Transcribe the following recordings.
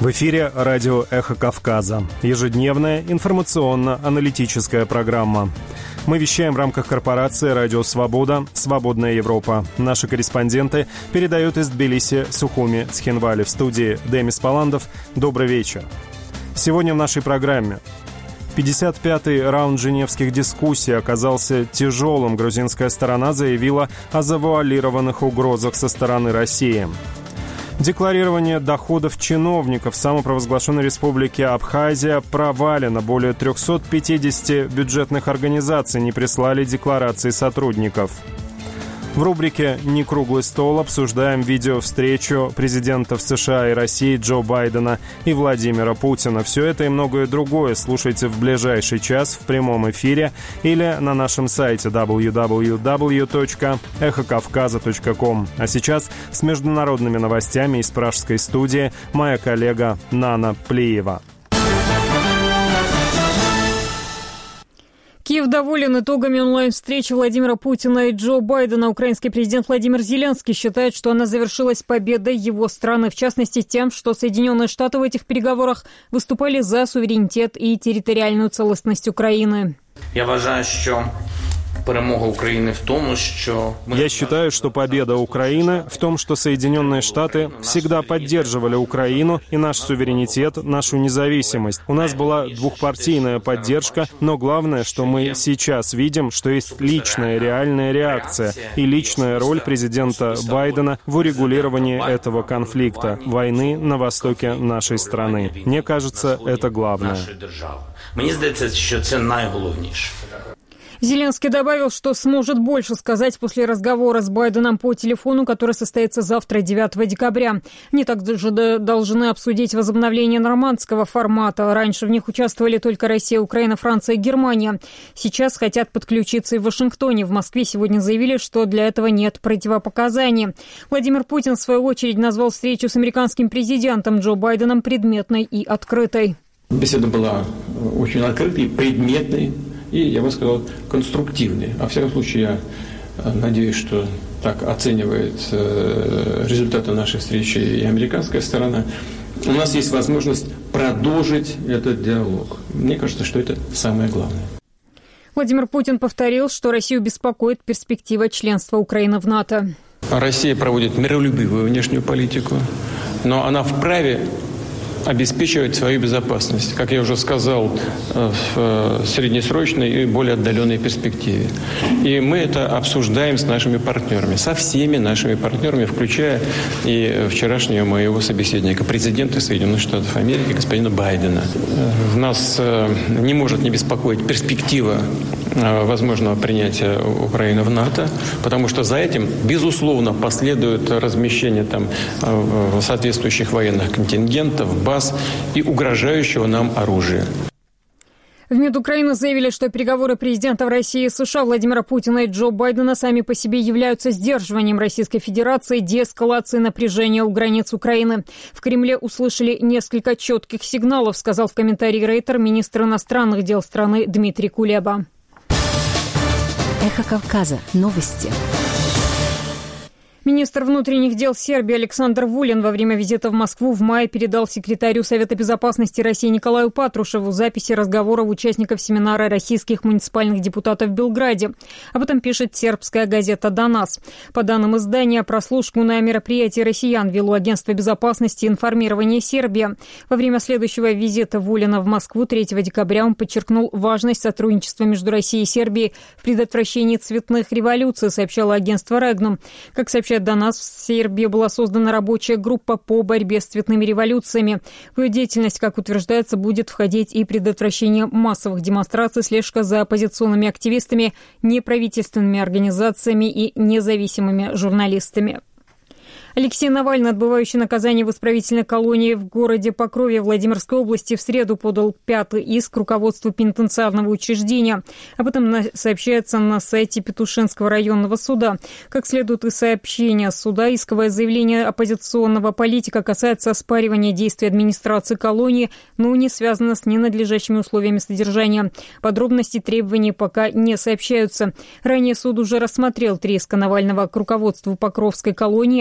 В эфире радио «Эхо Кавказа». Ежедневная информационно-аналитическая программа. Мы вещаем в рамках корпорации «Радио Свобода», «Свободная Европа». Наши корреспонденты передают из Тбилиси, Сухуми, Цхинвали. В студии Демис Паландов. Добрый вечер. Сегодня в нашей программе. 55-й раунд женевских дискуссий оказался тяжелым. Грузинская сторона заявила о завуалированных угрозах со стороны России. Декларирование доходов чиновников в самопровозглашенной республике Абхазия провалено. Более 350 бюджетных организаций не прислали декларации сотрудников. В рубрике «Не круглый стол» обсуждаем видеовстречу президентов США и России Джо Байдена и Владимира Путина. Все это и многое другое слушайте в ближайший час в прямом эфире или на нашем сайте www.эхокавказа.ком. А сейчас с международными новостями из пражской студии моя коллега Нана Плиева. Киев доволен итогами онлайн-встречи Владимира Путина и Джо Байдена. Украинский президент Владимир Зеленский считает, что она завершилась победой его страны, в частности тем, что Соединенные Штаты в этих переговорах выступали за суверенитет и территориальную целостность Украины. Я считаю, что победа Украины в том, что Соединенные Штаты всегда поддерживали Украину и наш суверенитет, нашу независимость. У нас была двухпартийная поддержка, но главное, что мы сейчас видим, что есть личная реальная реакция и личная роль президента Байдена в урегулировании этого конфликта, войны на востоке нашей страны. Мне кажется, это главное. Мені здається, що це найголовніше. Зеленский добавил, что сможет больше сказать после разговора с Байденом по телефону, который состоится завтра, 9 декабря. Они также должны обсудить возобновление нормандского формата. Раньше в них участвовали только Россия, Украина, Франция и Германия. Сейчас хотят подключиться и в Вашингтоне. В Москве сегодня заявили, что для этого нет противопоказаний. Владимир Путин, в свою очередь, назвал встречу с американским президентом Джо Байденом предметной и открытой. Беседа была очень открытой, предметной. И, я бы сказал, конструктивный. А в всяком случае, я надеюсь, что так оценивает результаты нашей встречи и американская сторона. У нас есть возможность продолжить этот диалог. Мне кажется, что это самое главное. Владимир Путин повторил, что Россию беспокоит перспектива членства Украины в НАТО. Россия проводит миролюбивую внешнюю политику, но она вправе обеспечивать свою безопасность, как я уже сказал, в среднесрочной и более отдаленной перспективе. И мы это обсуждаем с нашими партнерами, со всеми нашими партнерами, включая и вчерашнего моего собеседника, президента Соединенных Штатов Америки, господина Байдена. Нас не может не беспокоить перспектива возможного принятия Украины в НАТО, потому что за этим, безусловно, последует размещение там соответствующих военных контингентов, баз и угрожающего нам оружия. В МИД Украины заявили, что переговоры президентов России и США Владимира Путина и Джо Байдена сами по себе являются сдерживанием Российской Федерации, деэскалацией напряжения у границ Украины. В Кремле услышали несколько четких сигналов, сказал в комментарии Рейтер министр иностранных дел страны Дмитрий Кулеба. Эхо Кавказа. Новости. Министр внутренних дел Сербии Александр Вулин во время визита в Москву в мае передал секретарю Совета безопасности России Николаю Патрушеву записи разговоров участников семинара российских муниципальных депутатов в Белграде. Об этом пишет сербская газета «Донас». По данным издания, прослушку на мероприятии россиян вело агентство безопасности и информирования Сербии. Во время следующего визита Вулина в Москву 3 декабря он подчеркнул важность сотрудничества между Россией и Сербией в предотвращении цветных революций, сообщало агентство «Регнум». Как сообщает до нас, в Сербии была создана рабочая группа по борьбе с цветными революциями. В ее деятельность, как утверждается, будет входить и предотвращение массовых демонстраций, слежка за оппозиционными активистами, неправительственными организациями и независимыми журналистами. Алексей Навальный, отбывающий наказание в исправительной колонии в городе Покрове Владимирской области, в среду подал 5-й иск руководству пенитенциарного учреждения. Об этом сообщается на сайте Петушинского районного суда. Как следует из сообщения суда, исковое заявление оппозиционного политика касается оспаривания действий администрации колонии, но не связано с ненадлежащими условиями содержания. Подробности требований пока не сообщаются. Ранее суд уже рассмотрел 3 иска Навального к руководству Покровской колонии. Они касались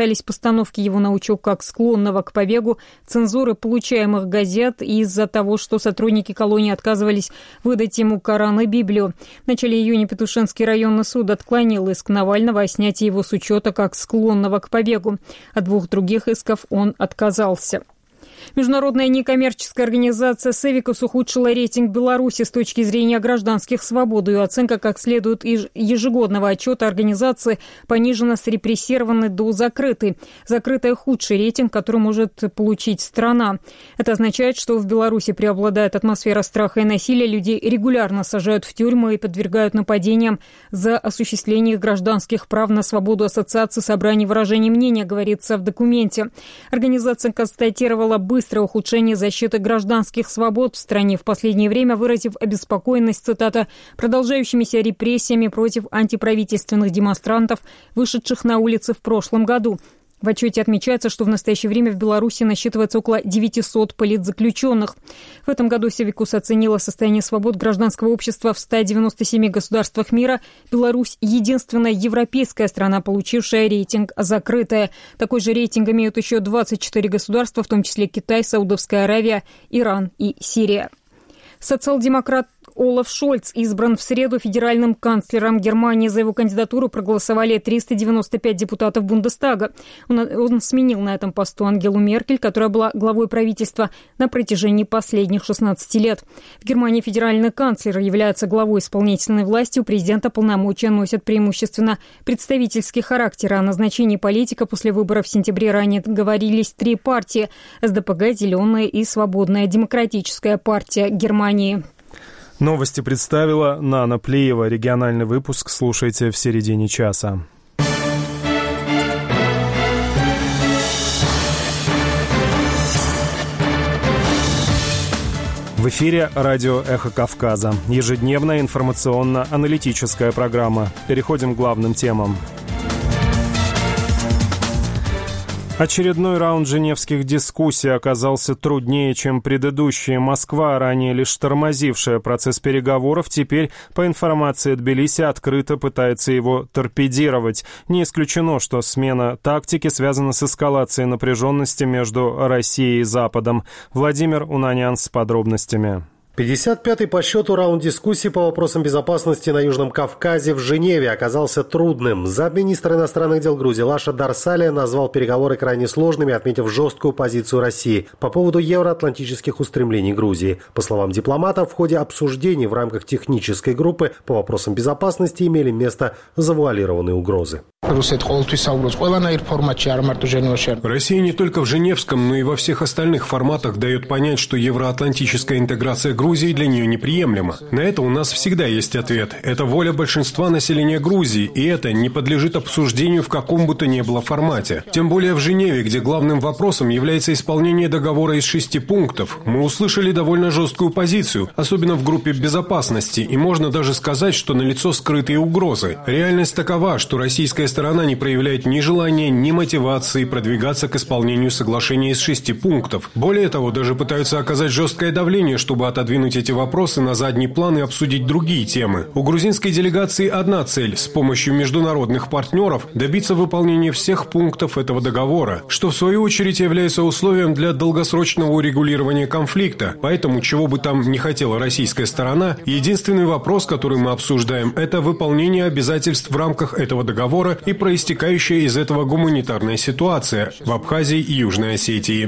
касались постановки его на учет как склонного к побегу, цензуры получаемых газет и из-за того, что сотрудники колонии отказывались выдать ему Коран и Библию. В начале июня Петушинский районный суд отклонил иск Навального о снятии его с учета как склонного к побегу. От 2 других исков он отказался. Международная некоммерческая организация «Севикус» ухудшила рейтинг Беларуси с точки зрения гражданских свобод. Ее оценка, как следует из ежегодного отчета организации, понижена с репрессированной до закрытой. Закрытая – худший рейтинг, который может получить страна. Это означает, что в Беларуси преобладает атмосфера страха и насилия. Людей регулярно сажают в тюрьмы и подвергают нападениям за осуществление их гражданских прав на свободу ассоциации, собраний, выражения мнения, говорится в документе. Организация констатировала быстрое ухудшение защиты гражданских свобод в стране в последнее время, выразив обеспокоенность, цитата, «продолжающимися репрессиями против антиправительственных демонстрантов, вышедших на улицы в прошлом году». В отчете отмечается, что в настоящее время в Беларуси насчитывается около 900 политзаключенных. В этом году Севикус оценила состояние свобод гражданского общества в 197 государствах мира. Беларусь – единственная европейская страна, получившая рейтинг «закрытая». Такой же рейтинг имеют еще 24 государства, в том числе Китай, Саудовская Аравия, Иран и Сирия. Социал-демократ Олаф Шольц избран в среду федеральным канцлером Германии. За его кандидатуру проголосовали 395 депутатов Бундестага. Он сменил на этом посту Ангелу Меркель, которая была главой правительства на протяжении последних 16 лет. В Германии федеральный канцлер является главой исполнительной власти. У президента полномочия носят преимущественно представительский характер. О назначении политика после выборов в сентябре ранее договорились 3 партии – СДПГ, Зеленая и Свободная демократическая партия Германии. Новости представила Нана Плиева. Региональный выпуск слушайте в середине часа. В эфире радио «Эхо Кавказа». Ежедневная информационно-аналитическая программа. Переходим к главным темам. Очередной раунд женевских дискуссий оказался труднее, чем предыдущие. Москва, ранее лишь тормозившая процесс переговоров, теперь, по информации Тбилиси, открыто пытается его торпедировать. Не исключено, что смена тактики связана с эскалацией напряженности между Россией и Западом. Владимир Унанян с подробностями. 55-й по счету раунд дискуссий по вопросам безопасности на Южном Кавказе в Женеве оказался трудным. Замминистра иностранных дел Грузии Лаша Дарсалия назвал переговоры крайне сложными, отметив жесткую позицию России по поводу евроатлантических устремлений Грузии. По словам дипломатов, в ходе обсуждений в рамках технической группы по вопросам безопасности имели место завуалированные угрозы. Россия не только в Женевском, но и во всех остальных форматах дает понять, что евроатлантическая интеграция Грузии для нее неприемлема. На это у нас всегда есть ответ. Это воля большинства населения Грузии, и это не подлежит обсуждению в каком бы то ни было формате. Тем более в Женеве, где главным вопросом является исполнение договора из 6 пунктов, мы услышали довольно жесткую позицию, особенно в группе безопасности, и можно даже сказать, что налицо скрытые угрозы. Реальность такова, что российская сторона не проявляет ни желания, ни мотивации продвигаться к исполнению соглашения из 6 пунктов. Более того, даже пытаются оказать жесткое давление, чтобы отодвинуть эти вопросы на задний план и обсудить другие темы. У грузинской делегации одна цель – с помощью международных партнеров добиться выполнения всех пунктов этого договора, что в свою очередь является условием для долгосрочного урегулирования конфликта. Поэтому, чего бы там ни хотела российская сторона, единственный вопрос, который мы обсуждаем – это выполнение обязательств в рамках этого договора и проистекающая из этого гуманитарная ситуация в Абхазии и Южной Осетии.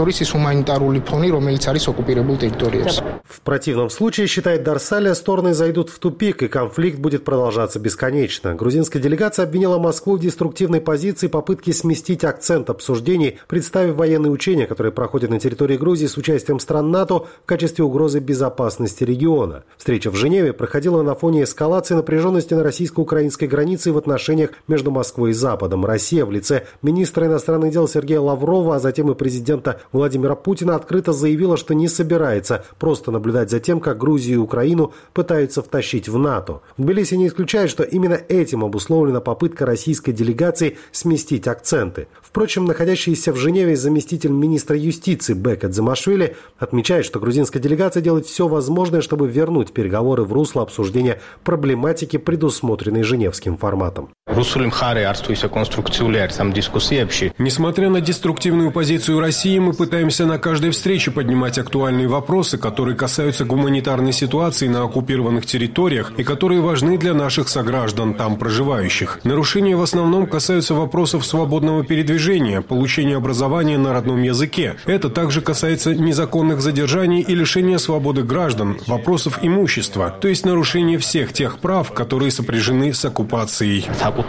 В противном случае, считает Дарсалия, стороны зайдут в тупик, и конфликт будет продолжаться бесконечно. Грузинская делегация обвинила Москву в деструктивной позиции, попытки сместить акцент обсуждений, представив военные учения, которые проходят на территории Грузии с участием стран НАТО в качестве угрозы безопасности региона. Встреча в Женеве проходила на фоне эскалации напряженности на российско-украинской границе и в отношениях между Москвой и Западом. Россия в лице министра иностранных дел Сергея Лаврова, а затем и президента Владимира Путина открыто заявила, что не собирается просто наблюдать за тем, как Грузию и Украину пытаются втащить в НАТО. Тбилиси не исключает, что именно этим обусловлена попытка российской делегации сместить акценты. Впрочем, находящийся в Женеве заместитель министра юстиции Бекет Замашвили отмечает, что грузинская делегация делает все возможное, чтобы вернуть переговоры в русло обсуждения проблематики, предусмотренной женевским форматом. Несмотря на деструктивную позицию России, мы пытаемся на каждой встрече поднимать актуальные вопросы, которые касаются гуманитарной ситуации на оккупированных территориях и которые важны для наших сограждан, там проживающих. Нарушения в основном касаются вопросов свободного передвижения, получения образования на родном языке. Это также касается незаконных задержаний и лишения свободы граждан, вопросов имущества, то есть нарушения всех тех прав, которые сопряжены с оккупацией.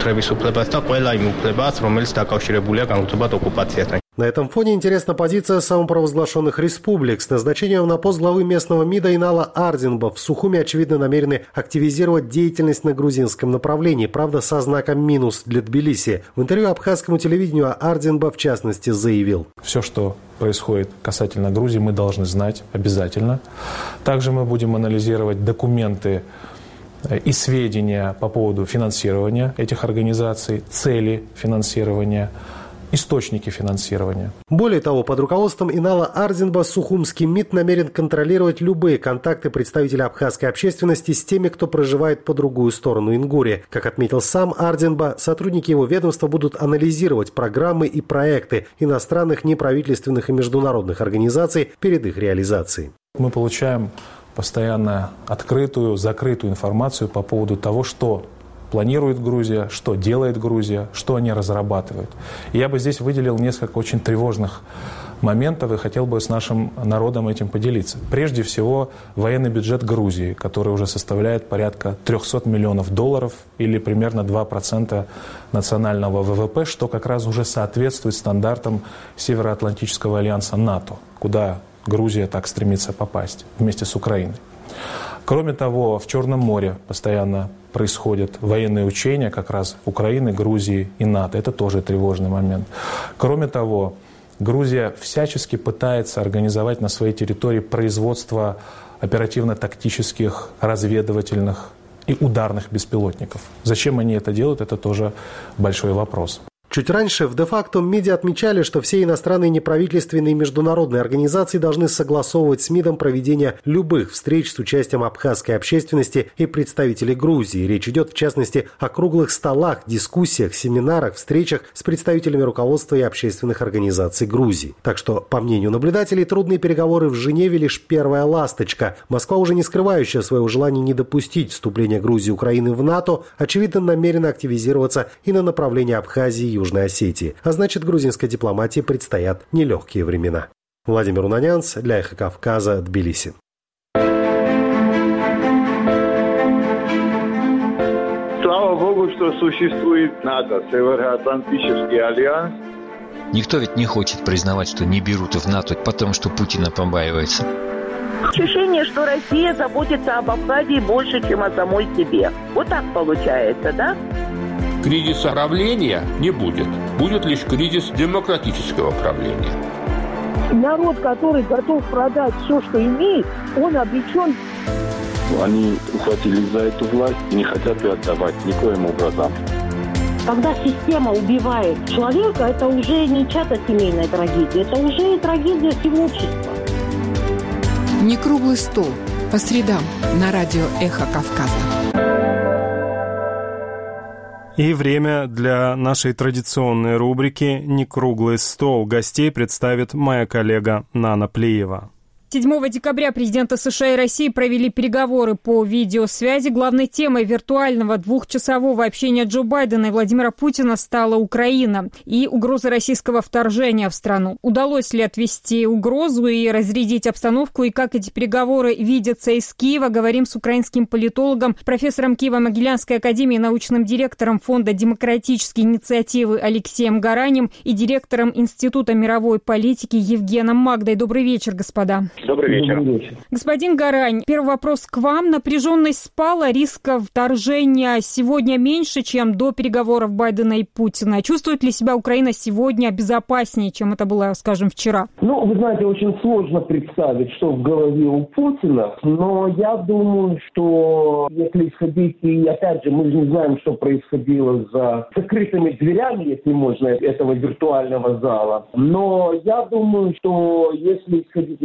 На этом фоне интересна позиция самопровозглашенных республик. С назначением на пост главы местного МИДа Инала Ардинба в Сухуми, очевидно, намерены активизировать деятельность на грузинском направлении, правда, со знаком минус для Тбилиси. В интервью абхазскому телевидению Ардинба, в частности, заявил: «Все, что происходит касательно Грузии, мы должны знать обязательно. Также мы будем анализировать документы и сведения по поводу финансирования этих организаций, цели финансирования, источники финансирования». Более того, под руководством Инала Ардинба Сухумский МИД намерен контролировать любые контакты представителей абхазской общественности с теми, кто проживает по другую сторону Ингури. Как отметил сам Ардинба, сотрудники его ведомства будут анализировать программы и проекты иностранных неправительственных и международных организаций перед их реализацией. Мы получаем постоянно открытую, закрытую информацию по поводу того, что планирует Грузия, что делает Грузия, что они разрабатывают. И я бы здесь выделил несколько очень тревожных моментов и хотел бы с нашим народом этим поделиться. Прежде всего, военный бюджет Грузии, который уже составляет порядка $300 миллионов или примерно 2% национального ВВП, что как раз уже соответствует стандартам Североатлантического альянса НАТО, куда Грузия так стремится попасть вместе с Украиной. Кроме того, в Черном море постоянно происходят военные учения как раз Украины, Грузии и НАТО. Это тоже тревожный момент. Кроме того, Грузия всячески пытается организовать на своей территории производство оперативно-тактических, разведывательных и ударных беспилотников. Зачем они это делают, это тоже большой вопрос. Чуть раньше в де-факто МИДе отмечали, что все иностранные неправительственные и международные организации должны согласовывать с МИДом проведение любых встреч с участием абхазской общественности и представителей Грузии. Речь идет, в частности, о круглых столах, дискуссиях, семинарах, встречах с представителями руководства и общественных организаций Грузии. Так что, по мнению наблюдателей, трудные переговоры в Женеве лишь первая ласточка. Москва, уже не скрывающая своего желания не допустить вступления Грузии и Украины в НАТО, очевидно, намерена активизироваться и на направлении Абхазии и Южной Осетии. А значит, грузинской дипломатии предстоят нелегкие времена. Владимир Унанянц для Эхо Кавказа, Тбилиси. Слава Богу, что существует НАТО, Североатлантический альянс. Никто ведь не хочет признавать, что не берут в НАТО, потому что Путина побаивается. Ощущение, что Россия заботится об Абхазии больше, чем о самой себе. Вот так получается, да? Кризиса правления не будет. Будет лишь кризис демократического правления. Народ, который готов продать все, что имеет, он обречен. Они ухватились за эту власть и не хотят ее отдавать никоим образом. Когда система убивает человека, это уже не чья-то семейная трагедия, это уже трагедия всего общества. Не круглый стол. По средам на радио «Эхо Кавказа». И время для нашей традиционной рубрики «Не круглый стол». Гостей представит моя коллега Нана Плиева. 7 декабря президенты США и России провели переговоры по видеосвязи. Главной темой виртуального двухчасового общения Джо Байдена и Владимира Путина стала Украина и угроза российского вторжения в страну. Удалось ли отвести угрозу и разрядить обстановку, и как эти переговоры видятся из Киева, говорим с украинским политологом, профессором Киево-Могилянской академии, научным директором Фонда демократической инициативы Алексеем Гаранем и директором Института мировой политики Евгеном Магдой. Добрый вечер, господа. Добрый вечер. Господин Гарань, первый вопрос к вам. Напряженность спала, риска вторжения сегодня меньше, чем до переговоров Байдена и Путина. Чувствует ли себя Украина сегодня безопаснее, чем это было, скажем, вчера? Вы знаете, очень сложно представить, что в голове у Путина, но я думаю, что если исходить, и опять же, мы же не знаем, что происходило за закрытыми дверями, если можно, этого виртуального зала, но я думаю, что если исходить из той риторики,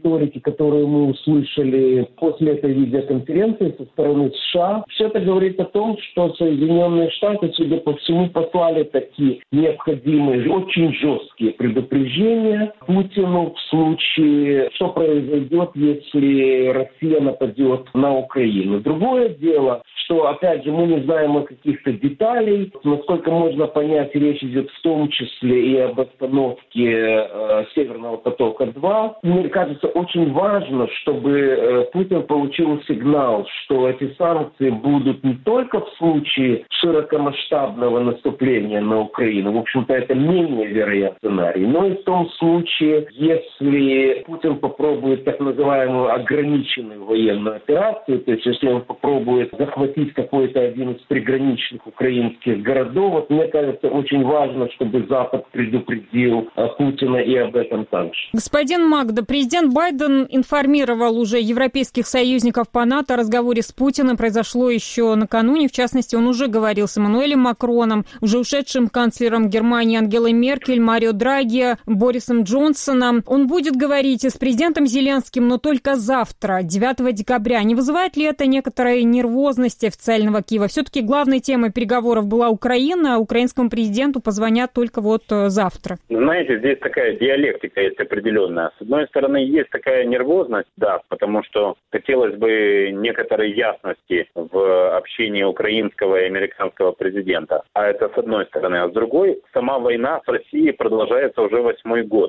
риторики, которую мы услышали после этой видеоконференции со стороны США, все это говорит о том, что Соединенные Штаты, судя по всему, послали такие необходимые, очень жесткие предупреждения Путину в случае, что произойдет, если Россия нападет на Украину. Другое дело, что, опять же, мы не знаем о каких-то деталей. Насколько можно понять, речь идет в том числе и об остановке Северного потока-2. Мне кажется, очень важно, чтобы Путин получил сигнал, что эти санкции будут не только в случае широкомасштабного наступления на Украину, в общем-то, это менее вероятный сценарий, но и в том случае, если Путин попробует так называемую ограниченную военную операцию, то есть если он попробует захватить какой-то один из приграничных украинских городов, вот мне кажется, очень важно, чтобы Запад предупредил Путина и об этом также. Господин Магда, президент Байден информировал уже европейских союзников по НАТО о разговоре с Путиным. Произошло еще накануне. В частности, он уже говорил с Эммануэлем Макроном, уже ушедшим канцлером Германии Ангелой Меркель, Марио Драги, Борисом Джонсоном. Он будет говорить и с президентом Зеленским, но только завтра, 9 декабря. Не вызывает ли это некоторой нервозности официального Киева? Все-таки главной темой переговоров была Украина, а украинскому президенту позвонят только вот завтра. Знаете, здесь такая диалектика есть определенная. С одной стороны, есть такая нервозность, да, потому что хотелось бы некоторой ясности в общении украинского и американского президента. А это с одной стороны. А с другой, сама война с Россией продолжается уже 8-й год.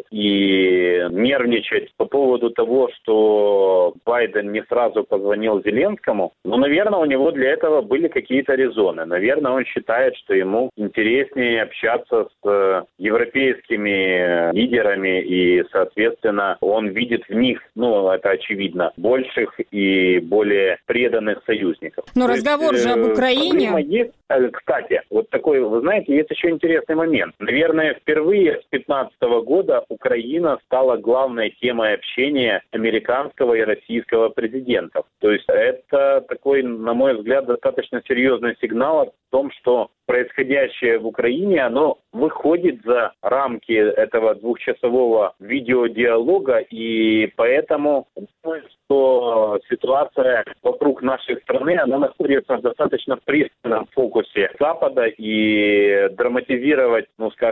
И нервничать по поводу того, что Байден не сразу позвонил Зеленскому, наверное, у него для этого были какие-то резоны. Наверное, он считает, что ему интереснее общаться с европейскими лидерами и, соответственно, он видит в них, это очевидно, больших и более преданных союзников. Но разговор же об Украине... Есть. Кстати, вот такой, вы знаете, есть еще интересный момент. Наверное, впервые с 2015 года Украина стала главной темой общения американского и российского президентов. То есть это такой, на мой взгляд, достаточно серьезный сигнал о том, что происходящее в Украине, оно выходит за рамки этого двухчасового видеодиалога, и поэтому думаю, что ситуация вокруг нашей страны, она находится в достаточно пристальном фокусе Запада, и драматизировать,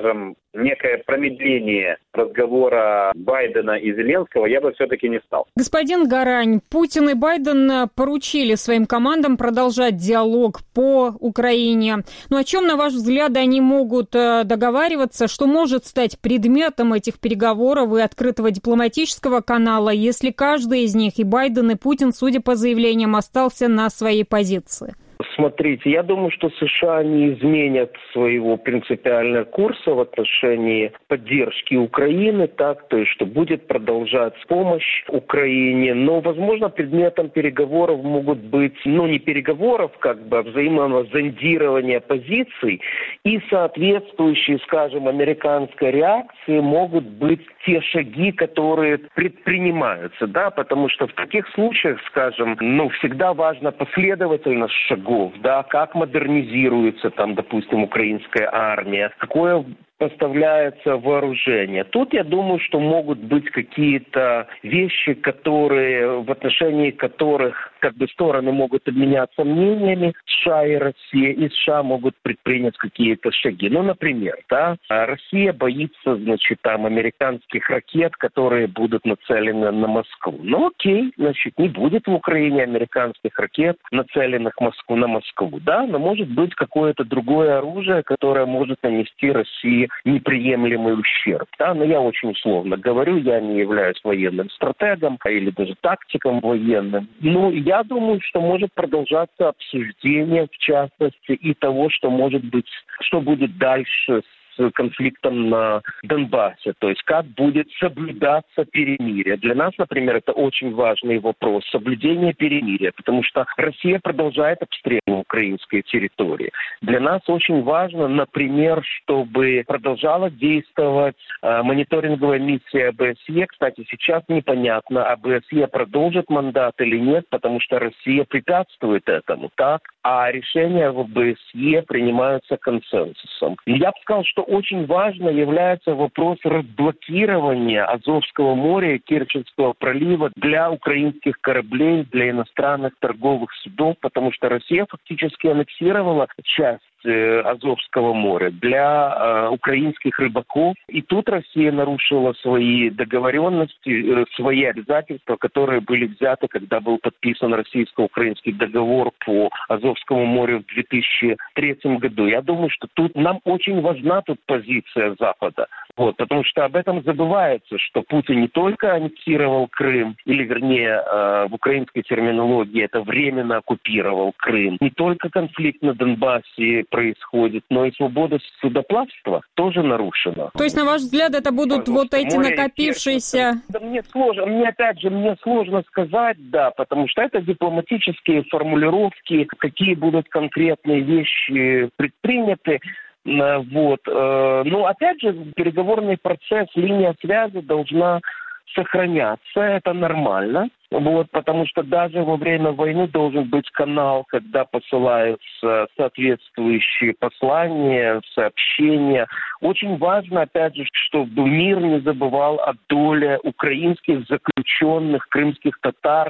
некое промедление разговора Байдена и Зеленского я бы все-таки не стал. Господин Гарань, Путин и Байден поручили своим командам продолжать диалог по Украине. О чем, на ваш взгляд, они могут договариваться, что может стать предметом этих переговоров и открытого дипломатического канала, если каждый из них, и Байден, и Путин, судя по заявлениям, остался на своей позиции? Смотрите, я думаю, что США не изменят своего принципиального курса в отношении поддержки Украины, то есть, что будет продолжаться помощь Украине, но, возможно, предметом переговоров могут быть, не переговоров, а взаимного зондирования позиций и соответствующие, американской реакции могут быть те шаги, которые предпринимаются, потому что в таких случаях, всегда важна последовательность шагов, как модернизируется допустим, украинская армия, какое поставляется вооружение. Тут, я думаю, что могут быть какие-то вещи, в отношении которых стороны могут обменяться мнениями, США и Россия, и США могут предпринять какие-то шаги. Например, Россия боится, американских ракет, которые будут нацелены на Москву. Окей, не будет в Украине американских ракет, нацеленных на Москву, но может быть какое-то другое оружие, которое может нанести России неприемлемый ущерб. Но я очень условно говорю, я не являюсь военным стратегом или даже тактиком военным. Я думаю, что может продолжаться обсуждение, в частности, и того, что будет дальше с конфликтом на Донбассе, то есть как будет соблюдаться перемирие. Для нас, например, это очень важный вопрос, соблюдение перемирия, потому что Россия продолжает обстрел украинской территории. Для нас очень важно, например, чтобы продолжала действовать мониторинговая миссия ОБСЕ. Кстати, сейчас непонятно, ОБСЕ продолжит мандат или нет, потому что Россия препятствует этому. а решения в ОБСЕ принимаются консенсусом. Я бы сказал, что очень важно является вопрос разблокирования Азовского моря и Керченского пролива для украинских кораблей, для иностранных торговых судов, потому что Россия фактически аннексировала часть Азовского моря для украинских рыбаков. И тут Россия нарушила свои договоренности, свои обязательства, которые были взяты, когда был подписан российско-украинский договор по Азовскому морю в 2003 году. Я думаю, что тут нам очень важна тут позиция Запада. Потому что об этом забывается, что Путин не только аннексировал Крым, или вернее в украинской терминологии это временно оккупировал Крым, не только конфликт на Донбассе происходит, но и свобода судоплавства тоже нарушена. То есть, на ваш взгляд, это будут вот эти накопившиеся... Да, мне сложно сказать, да, потому что это дипломатические формулировки, какие будут конкретные вещи предприняты. Но опять же, переговорный процесс, линия связи должна сохраняться, это нормально. Потому что даже во время войны должен быть канал, когда посылаются соответствующие послания, сообщения. Очень важно, опять же, чтобы мир не забывал о доле украинских заключенных крымских татар,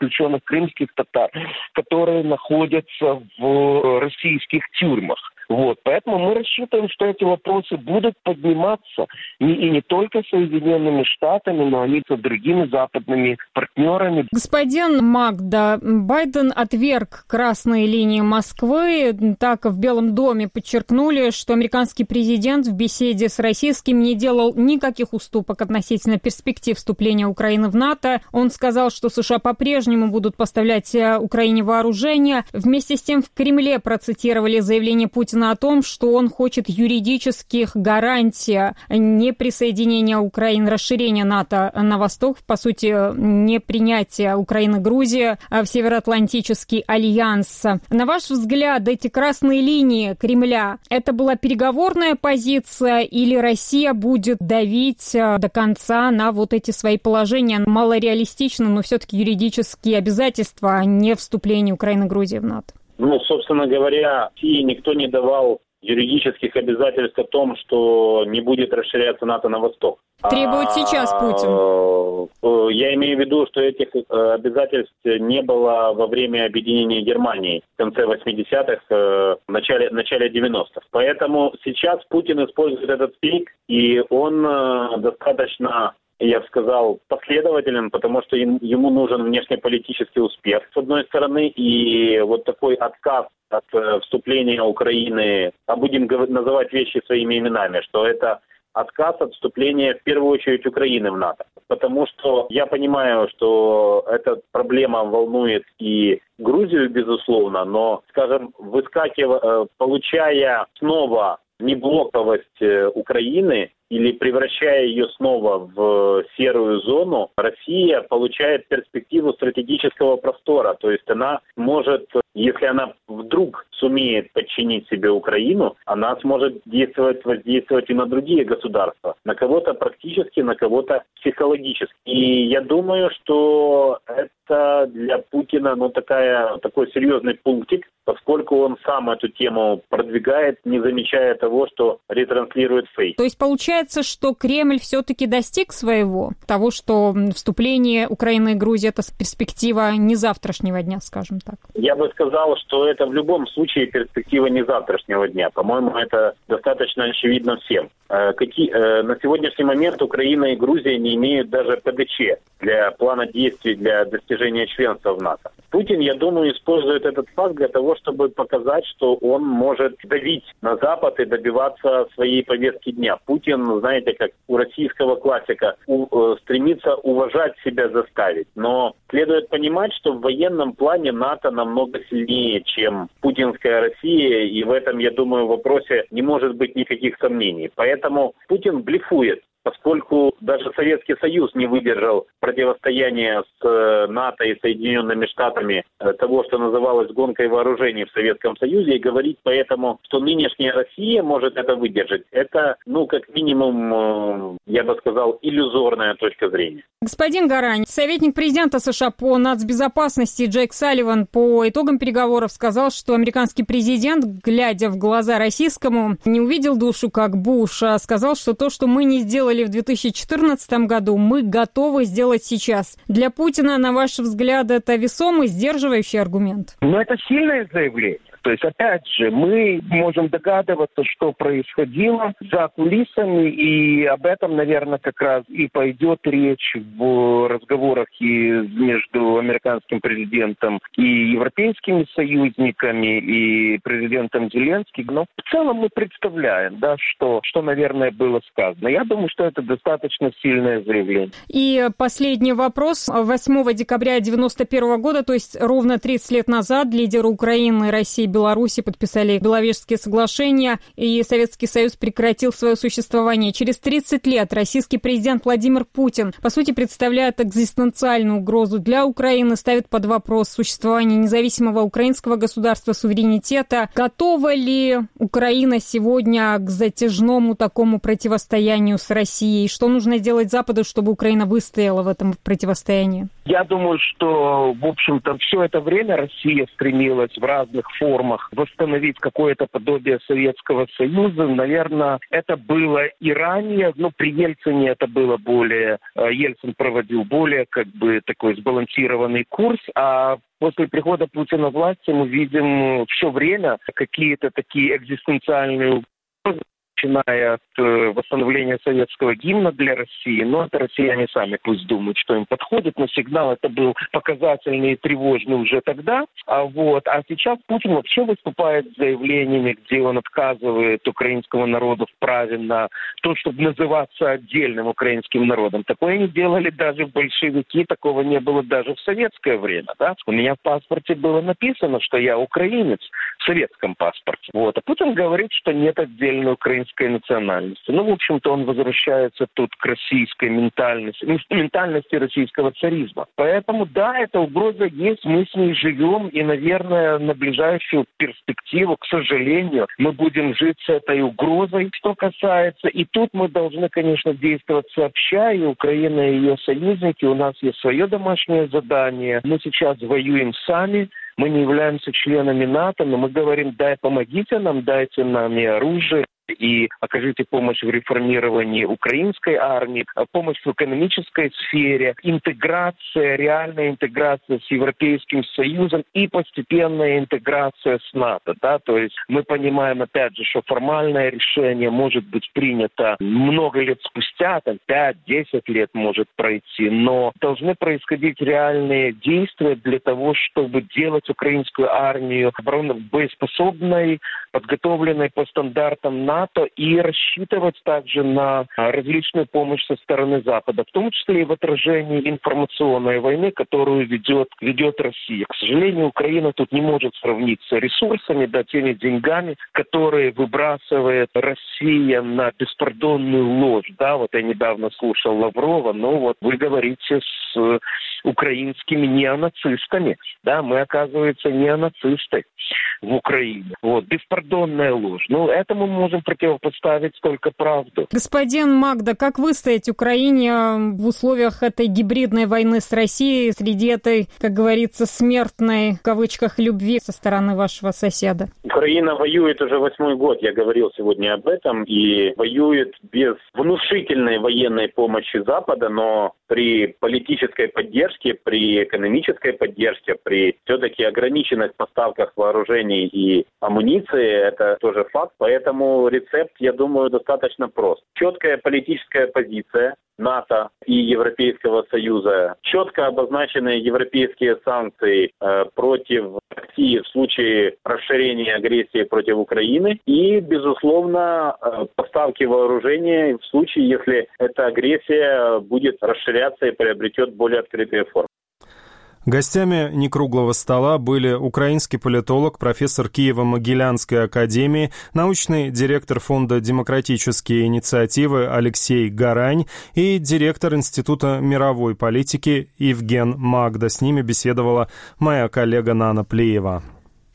которые находятся в российских тюрьмах. Поэтому мы рассчитываем, что эти вопросы будут подниматься и не только Соединенными Штатами, но и с другими западными партнерами. Господин Магда, Байден отверг красные линии Москвы. Так в Белом доме подчеркнули, что американский президент в беседе с российским не делал никаких уступок относительно перспектив вступления Украины в НАТО. Он сказал, что США по-прежнему будут поставлять Украине вооружение. Вместе с тем в Кремле процитировали заявление Путина о том, что он хочет юридических гарантий неприсоединения Украины, расширения НАТО на восток, по сути, не принятия Украины, Грузии в Североатлантический альянс. На ваш взгляд, эти красные линии Кремля, это была переговорная позиция или Россия будет давить до конца на вот эти свои положения? Малореалистично, но все-таки юридические обязательства, а не вступление Украины, Грузии в НАТО. Собственно говоря, России никто не давал юридических обязательств о том, что не будет расширяться НАТО на восток. Требует сейчас Путин. Я имею в виду, что этих обязательств не было во время объединения Германии в конце 80-х, в начале 90-х. Поэтому сейчас Путин использует этот пик, и он достаточно, я бы сказал, последователен, потому что ему нужен внешнеполитический успех, с одной стороны, и вот такой отказ от вступления Украины, а будем называть вещи своими именами, что это отказ от вступления, в первую очередь, Украины в НАТО. Потому что я понимаю, что эта проблема волнует и Грузию, безусловно, но, скажем, получая снова неблоковость Украины или превращая ее снова в серую зону, Россия получает перспективу стратегического простора. То есть она может, если она вдруг сумеет подчинить себе Украину, она сможет воздействовать и на другие государства. На кого-то практически, на кого-то психологически. И я думаю, что это для Путина такой серьезный пунктик, поскольку он сам эту тему продвигает, не замечая того, что ретранслирует фейк. То есть получается, что Кремль все-таки достиг своего, того, что вступление Украины и Грузии — это перспектива не завтрашнего дня, скажем так? Я бы сказал, что это в любом случае перспектива не завтрашнего дня. По-моему, это достаточно очевидно всем. На сегодняшний момент Украина и Грузия не имеют даже ПДЧ для плана действий для достижения членства в НАТО. Путин, я думаю, использует этот факт для того, чтобы показать, что он может давить на Запад и добиваться своей повестки дня. Путин, знаете, как у российского классика, стремится уважать себя заставить. Но следует понимать, что в военном плане НАТО намного сильнее, чем путинская Россия, и в этом, я думаю, вопросе не может быть никаких сомнений. Поэтому Путин блефует. поскольку даже Советский Союз не выдержал противостояния с НАТО и Соединенными Штатами того, что называлось гонкой вооружений в Советском Союзе, и говорить поэтому, что нынешняя Россия может это выдержать, это, как минимум, я бы сказал, иллюзорная точка зрения. Господин Гарань, советник президента США по нацбезопасности Джейк Салливан по итогам переговоров сказал, что американский президент, глядя в глаза российскому, не увидел душу, как Буш, а сказал, что то, что мы не сделали в 2014 году, мы готовы сделать сейчас. Для Путина, на ваш взгляд, это весомый, сдерживающий аргумент? Это сильное заявление. То есть, опять же, мы можем догадываться, что происходило за кулисами, и об этом, наверное, как раз и пойдет речь в разговорах и между американским президентом и европейскими союзниками, и президентом Зеленским. Но в целом мы представляем, что, наверное, было сказано. Я думаю, что это достаточно сильное заявление. И последний вопрос. 8 декабря 1991 года, то есть ровно 30 лет назад, лидеры Украины, России и Беларуси подписали Беловежские соглашения, и Советский Союз прекратил свое существование. Через 30 лет российский президент Владимир Путин, по сути, представляет экзистенциальную угрозу для Украины, ставит под вопрос существование независимого украинского государства, суверенитета. Готова ли Украина сегодня к затяжному такому противостоянию с Россией? Что нужно сделать Западу, чтобы Украина выстояла в этом противостоянии? Я думаю, что, в общем-то, все это время Россия стремилась в разных формах восстановить какое-то подобие Советского Союза. Наверное, это было и ранее, но при Ельцине это было более... Ельцин проводил более, такой сбалансированный курс, а после прихода Путина к власти мы видим все время какие-то такие экзистенциальные угрозы, начиная от восстановления советского гимна для России. Но это россияне сами пусть думают, что им подходит. Но сигнал это был показательный и тревожный уже тогда. А сейчас Путин вообще выступает с заявлениями, где он отказывает украинскому народу в праве на то, чтобы называться отдельным украинским народом. Такое не делали даже большевики, такого не было даже в советское время. Да? У меня в паспорте было написано, что я украинец в советском паспорте. А Путин говорит, что нет отдельной украинской национальности. В общем-то, он возвращается тут к российской ментальности российского царизма. Поэтому, да, эта угроза есть, мы с ней живем, и, наверное, на ближайшую перспективу, к сожалению, мы будем жить с этой угрозой. Что касается, и тут мы должны, конечно, действовать сообща, и Украина, и ее союзники, у нас есть свое домашнее задание. Мы сейчас воюем сами, мы не являемся членами НАТО, но мы говорим, помогите нам, дайте нам и оружие, и окажите помощь в реформировании украинской армии, помощь в экономической сфере, реальная интеграция с Европейским Союзом и постепенная интеграция с НАТО. Да? То есть мы понимаем, опять же, что формальное решение может быть принято много лет спустя, 5-10 лет может пройти, но должны происходить реальные действия для того, чтобы делать украинскую армию боеспособной, подготовленной по стандартам НАТО и рассчитывать также на различную помощь со стороны Запада, в том числе и в отражении информационной войны, которую ведет Россия. К сожалению, Украина тут не может сравниться ресурсами, теми деньгами, которые выбрасывает Россия на беспардонную ложь. Я недавно слушал Лаврова, вы говорите с украинскими неонацистами. Мы, оказывается, неонацисты в Украине. Беспардонная ложь. Этому мы можем противопоставить только правду. Господин Магда, как выстоять Украине в условиях этой гибридной войны с Россией, среди этой, как говорится, смертной, в кавычках, любви со стороны вашего соседа? Украина воюет уже 8-й год, я говорил сегодня об этом, и воюет без внушительной военной помощи Запада, но при политической поддержке, при экономической поддержке, при все-таки ограниченных поставках вооружений и амуниции, это тоже факт, поэтому рецепт, я думаю, достаточно прост. Четкая политическая позиция НАТО и Европейского Союза, четко обозначенные европейские санкции против России в случае расширения агрессии против Украины и, безусловно, поставки вооружения в случае, если эта агрессия будет расширяться и приобретет более открытые формы. Гостями некруглого стола были украинский политолог, профессор Киево-Могилянской академии, научный директор Фонда «Демократические инициативы» Алексей Гарань и директор Института мировой политики Евген Магда. С ними беседовала моя коллега Нана Плиева.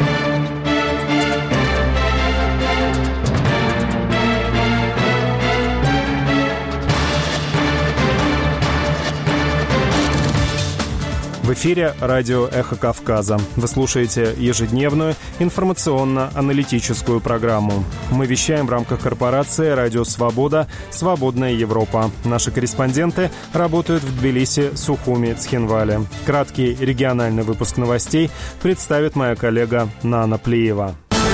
В эфире радио «Эхо Кавказа». Вы слушаете ежедневную информационно-аналитическую программу. Мы вещаем в рамках корпорации «Радио Свобода. Свободная Европа». Наши корреспонденты работают в Тбилиси, Сухуми, Цхинвале. Краткий региональный выпуск новостей представит моя коллега Нана Плиева.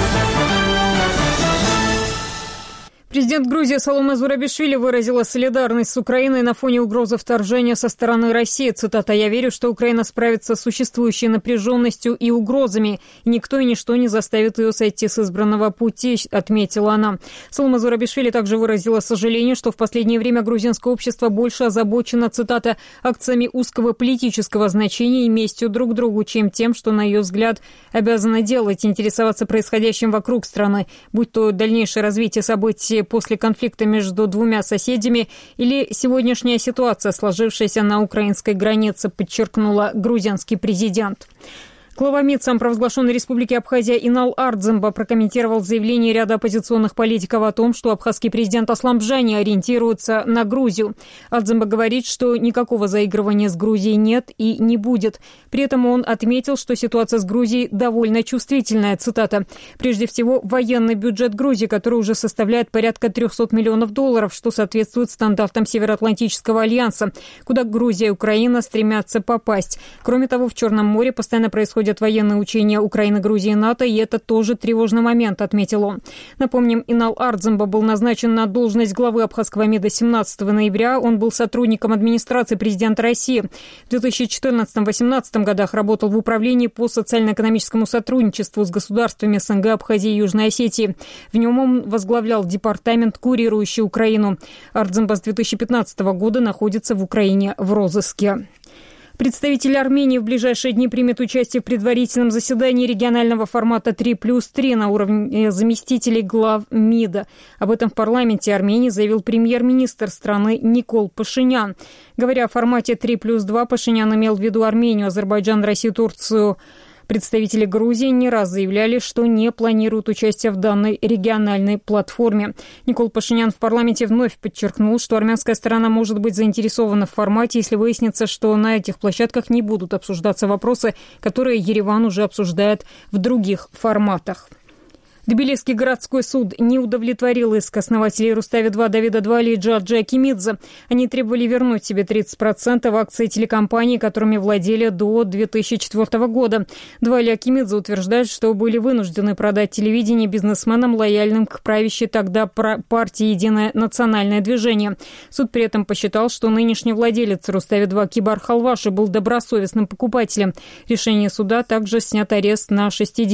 Президент Грузии Саломе Зурабишвили выразила солидарность с Украиной на фоне угрозы вторжения со стороны России. Цитата: «Я верю, что Украина справится с существующей напряженностью и угрозами. И никто и ничто не заставит ее сойти с избранного пути», отметила она. Саломе Зурабишвили также выразила сожаление, что в последнее время грузинское общество больше озабочено, цитата, «акциями узкого политического значения и местью друг другу, чем тем, что, на ее взгляд, обязано делать, интересоваться происходящим вокруг страны, будь то дальнейшее развитие событий после конфликта между двумя соседями или сегодняшняя ситуация, сложившаяся на украинской границе», подчеркнула грузинский президент. Глава МИД самопровозглашенной республики Абхазия Инал Ардземба прокомментировал заявление ряда оппозиционных политиков о том, что абхазский президент Аслам Бжани ориентируется на Грузию. Ардземба говорит, что никакого заигрывания с Грузией нет и не будет. При этом он отметил, что ситуация с Грузией довольно чувствительная. Цитата: «Прежде всего, военный бюджет Грузии, который уже составляет порядка $300 миллионов, что соответствует стандартам Североатлантического альянса, куда Грузия и Украина стремятся попасть. Кроме того, в Черном море постоянно происходят военные учения Украины, Грузии и НАТО, и это тоже тревожный момент», отметил он. Напомним, Инал Ардземба был назначен на должность главы абхазского МИДа 17 ноября. Он был сотрудником администрации президента России. В 2014-2018 годах работал в управлении по социально-экономическому сотрудничеству с государствами СНГ, Абхазии и Южной Осетии. В нем он возглавлял департамент, курирующий Украину. Ардземба с 2015 года находится в Украине в розыске. Представитель Армении в ближайшие дни примет участие в предварительном заседании регионального формата 3+3 на уровне заместителей глав МИДа. Об этом в парламенте Армении заявил премьер-министр страны Никол Пашинян. Говоря о формате 3+2, Пашинян имел в виду Армению, Азербайджан, Россию, Турцию. Представители Грузии не раз заявляли, что не планируют участие в данной региональной платформе. Никол Пашинян в парламенте вновь подчеркнул, что армянская сторона может быть заинтересована в формате, если выяснится, что на этих площадках не будут обсуждаться вопросы, которые Ереван уже обсуждает в других форматах. Тбилисский городской суд не удовлетворил иск основателей Рустави-2 Давида Двали и Джаджи Акимидзе. Они требовали вернуть себе 30% акций телекомпании, которыми владели до 2004 года. Двали и Акимидзе утверждают, что были вынуждены продать телевидение бизнесменам, лояльным к правящей тогда партии «Единое национальное движение». Суд при этом посчитал, что нынешний владелец Рустави-2 Кибар Халваши был добросовестным покупателем. Решение суда также снят арест на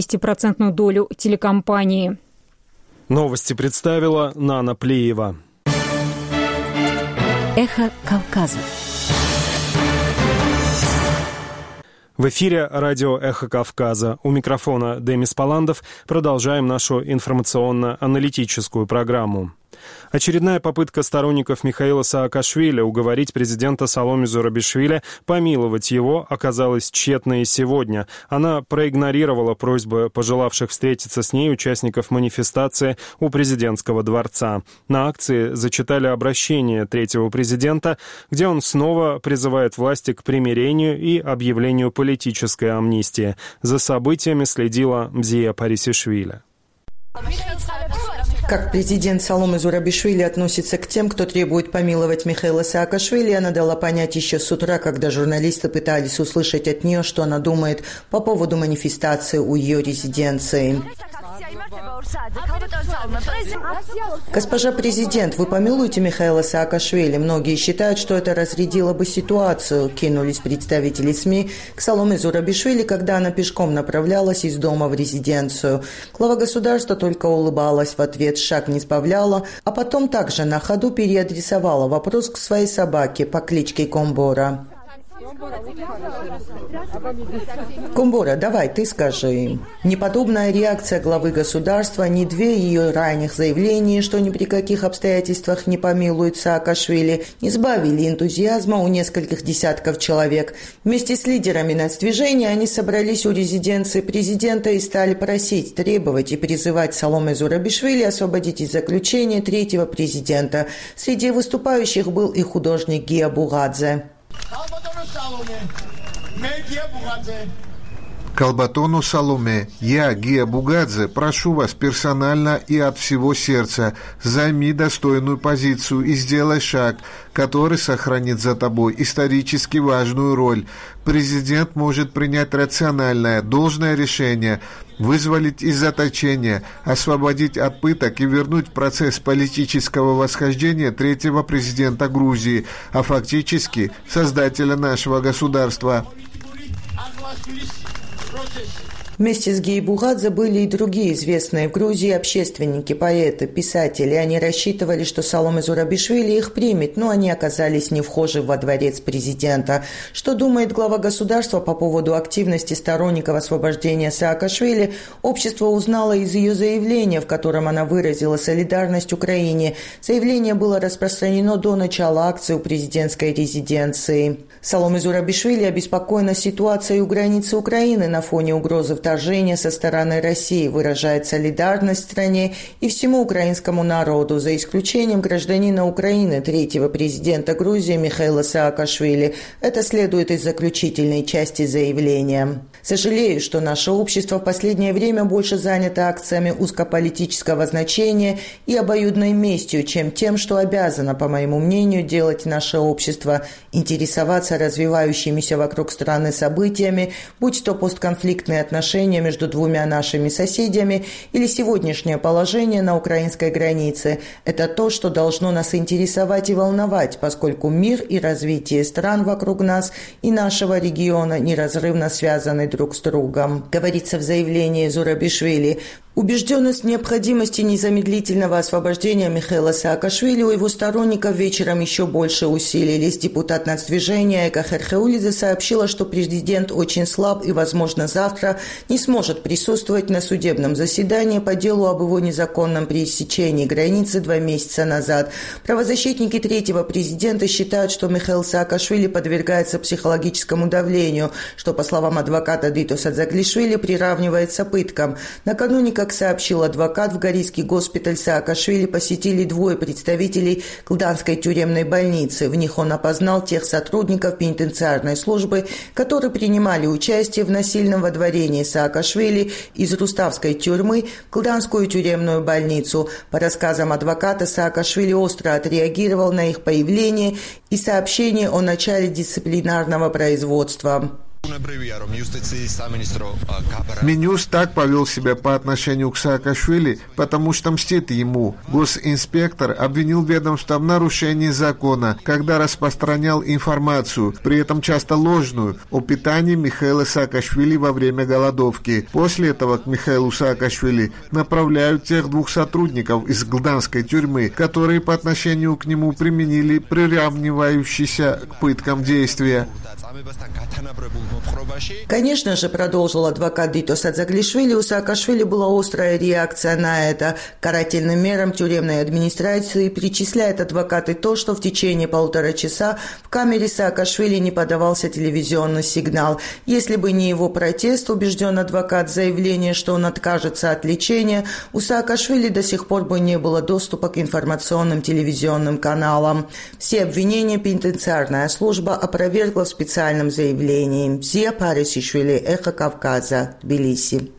60% долю телекомпании. Новости представила Нана Плиева. Эхо Кавказа. В эфире радио «Эхо Кавказа». У микрофона Демис Паландов. Продолжаем нашу информационно-аналитическую программу. Очередная попытка сторонников Михаила Саакашвили уговорить президента Саломе Зурабишвили помиловать его оказалась тщетной и сегодня. Она проигнорировала просьбы пожелавших встретиться с ней участников манифестации у президентского дворца. На акции зачитали обращение третьего президента, где он снова призывает власти к примирению и объявлению политической амнистии. За событиями следила Мзия Парисишвили. Как президент Саломе Зурабишвили относится к тем, кто требует помиловать Михаила Саакашвили, она дала понять еще с утра, когда журналисты пытались услышать от нее, что она думает по поводу манифестации у ее резиденции. Госпожа президент, вы помилуете Михаила Саакашвили? Многие считают, что это разрядило бы ситуацию. Кинулись представители СМИ к Саломе Зурабишвили, когда она пешком направлялась из дома в резиденцию. Глава государства только улыбалась в ответ, шаг не сбавляла, а потом также на ходу переадресовала вопрос к своей собаке по кличке Комбора. Кумбура, давай, ты скажи. Неподобная реакция главы государства, ни две ее ранних заявления, что ни при каких обстоятельствах не помилует Саакашвили, не сбавили энтузиазма у нескольких десятков человек. Вместе с лидерами нацдвижения они собрались у резиденции президента и стали просить, требовать и призывать Саломе Зурабишвили освободить из заключения третьего президента. Среди выступающих был и художник Гия Бугадзе. Калбатону Саломе, я, Гия Бугадзе, прошу вас персонально и от всего сердца, займи достойную позицию и сделай шаг, который сохранит за тобой исторически важную роль. Президент может принять рациональное, должное решение, вызволить из заточения, освободить от пыток и вернуть в процесс политического восхождения третьего президента Грузии, а фактически создателя нашего государства. Вместе с Гией Бугадзе были и другие известные в Грузии общественники, поэты, писатели. Они рассчитывали, что Саломе Зурабишвили их примет, но они оказались не вхожи во дворец президента. Что думает глава государства по поводу активности сторонников освобождения Саакашвили, общество узнало из ее заявления, в котором она выразила солидарность Украине. Заявление было распространено до начала акции у президентской резиденции. Саломе Зурабишвили обеспокоена ситуацией у границы Украины на фоне угрозы вторжения со стороны России, выражает солидарность стране и всему украинскому народу, за исключением гражданина Украины, третьего президента Грузии Михаила Саакашвили. Это следует из заключительной части заявления. Сожалею, что наше общество в последнее время больше занято акциями узкополитического значения и обоюдной местью, чем тем, что обязано, по моему мнению, делать наше общество, интересоваться развивающимися вокруг страны событиями, будь то постконфликтные отношения между двумя нашими соседями или сегодняшнее положение на украинской границе. Это то, что должно нас интересовать и волновать, поскольку мир и развитие стран вокруг нас и нашего региона неразрывно связаны друг с другом. Говорится в заявлении Зурабишвили. Убежденность в необходимости незамедлительного освобождения Михаила Саакашвили у его сторонников вечером еще больше усилились. Депутат нацдвижения Эка Херхеулидзе сообщила, что президент очень слаб и, возможно, завтра не сможет присутствовать на судебном заседании по делу об его незаконном пересечении границы 2 месяца назад. Правозащитники третьего президента считают, что Михаил Саакашвили подвергается психологическому давлению, что, по словам адвоката Дитоса Дзаглишвили, приравнивается пыткам. Накануне, как сообщил адвокат, в Горийский госпиталь Саакашвили посетили 2 представителей Гданской тюремной больницы. В них он опознал тех сотрудников пенитенциарной службы, которые принимали участие в насильном водворении Саакашвили из Руставской тюрьмы в Гданскую тюремную больницу. По рассказам адвоката, Саакашвили остро отреагировал на их появление и сообщение о начале дисциплинарного производства. Минюс так повел себя по отношению к Саакашвили, потому что мстит ему. Госинспектор обвинил ведомство в нарушении закона, когда распространял информацию, при этом часто ложную, о питании Михаила Саакашвили во время голодовки. После этого к Михаилу Саакашвили направляют тех 2 сотрудников из Гданской тюрьмы, которые по отношению к нему применили приравнивающиеся к пыткам действия. Конечно же, продолжил адвокат Дитос Дзаглишвили, у Саакашвили была острая реакция на это. Карательным мерам тюремной администрации причисляет адвокат и то, что в течение 1,5 часа в камере Саакашвили не подавался телевизионный сигнал. Если бы не его протест, убежден адвокат, заявление, что он откажется от лечения, у Саакашвили до сих пор бы не было доступа к информационным телевизионным каналам. Все обвинения пенитенциарная служба опровергла в специальном заявлении. Зия Парисишвили, Эхо Кавказа, Тбилиси.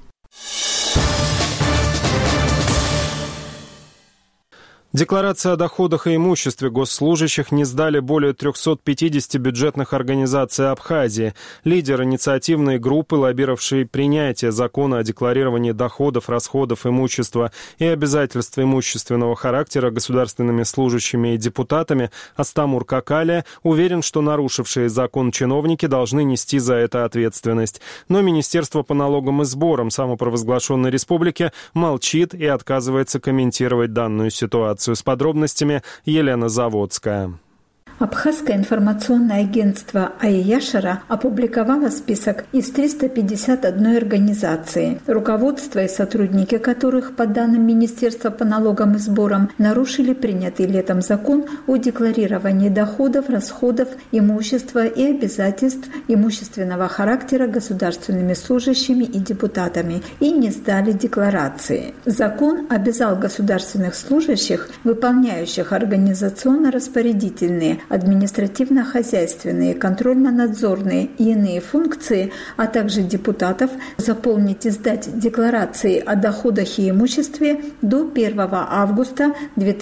Декларация о доходах и имуществе госслужащих не сдали более 350 бюджетных организаций Абхазии. Лидер инициативной группы, лоббировавшей принятие закона о декларировании доходов, расходов, имущества и обязательств имущественного характера государственными служащими и депутатами, Астамур Какалия, уверен, что нарушившие закон чиновники должны нести за это ответственность. Но Министерство по налогам и сборам самопровозглашенной республики молчит и отказывается комментировать данную ситуацию. С подробностями Елена Заводская. Абхазское информационное агентство АИЯшара опубликовало список из 351 организации, руководство и сотрудники которых, по данным Министерства по налогам и сборам, нарушили принятый летом закон о декларировании доходов, расходов, имущества и обязательств имущественного характера государственными служащими и депутатами и не сдали декларации. Закон обязал государственных служащих, выполняющих организационно-распорядительные, административно-хозяйственные, контрольно-надзорные и иные функции, а также депутатов заполнить и сдать декларации о доходах и имуществе до 1 августа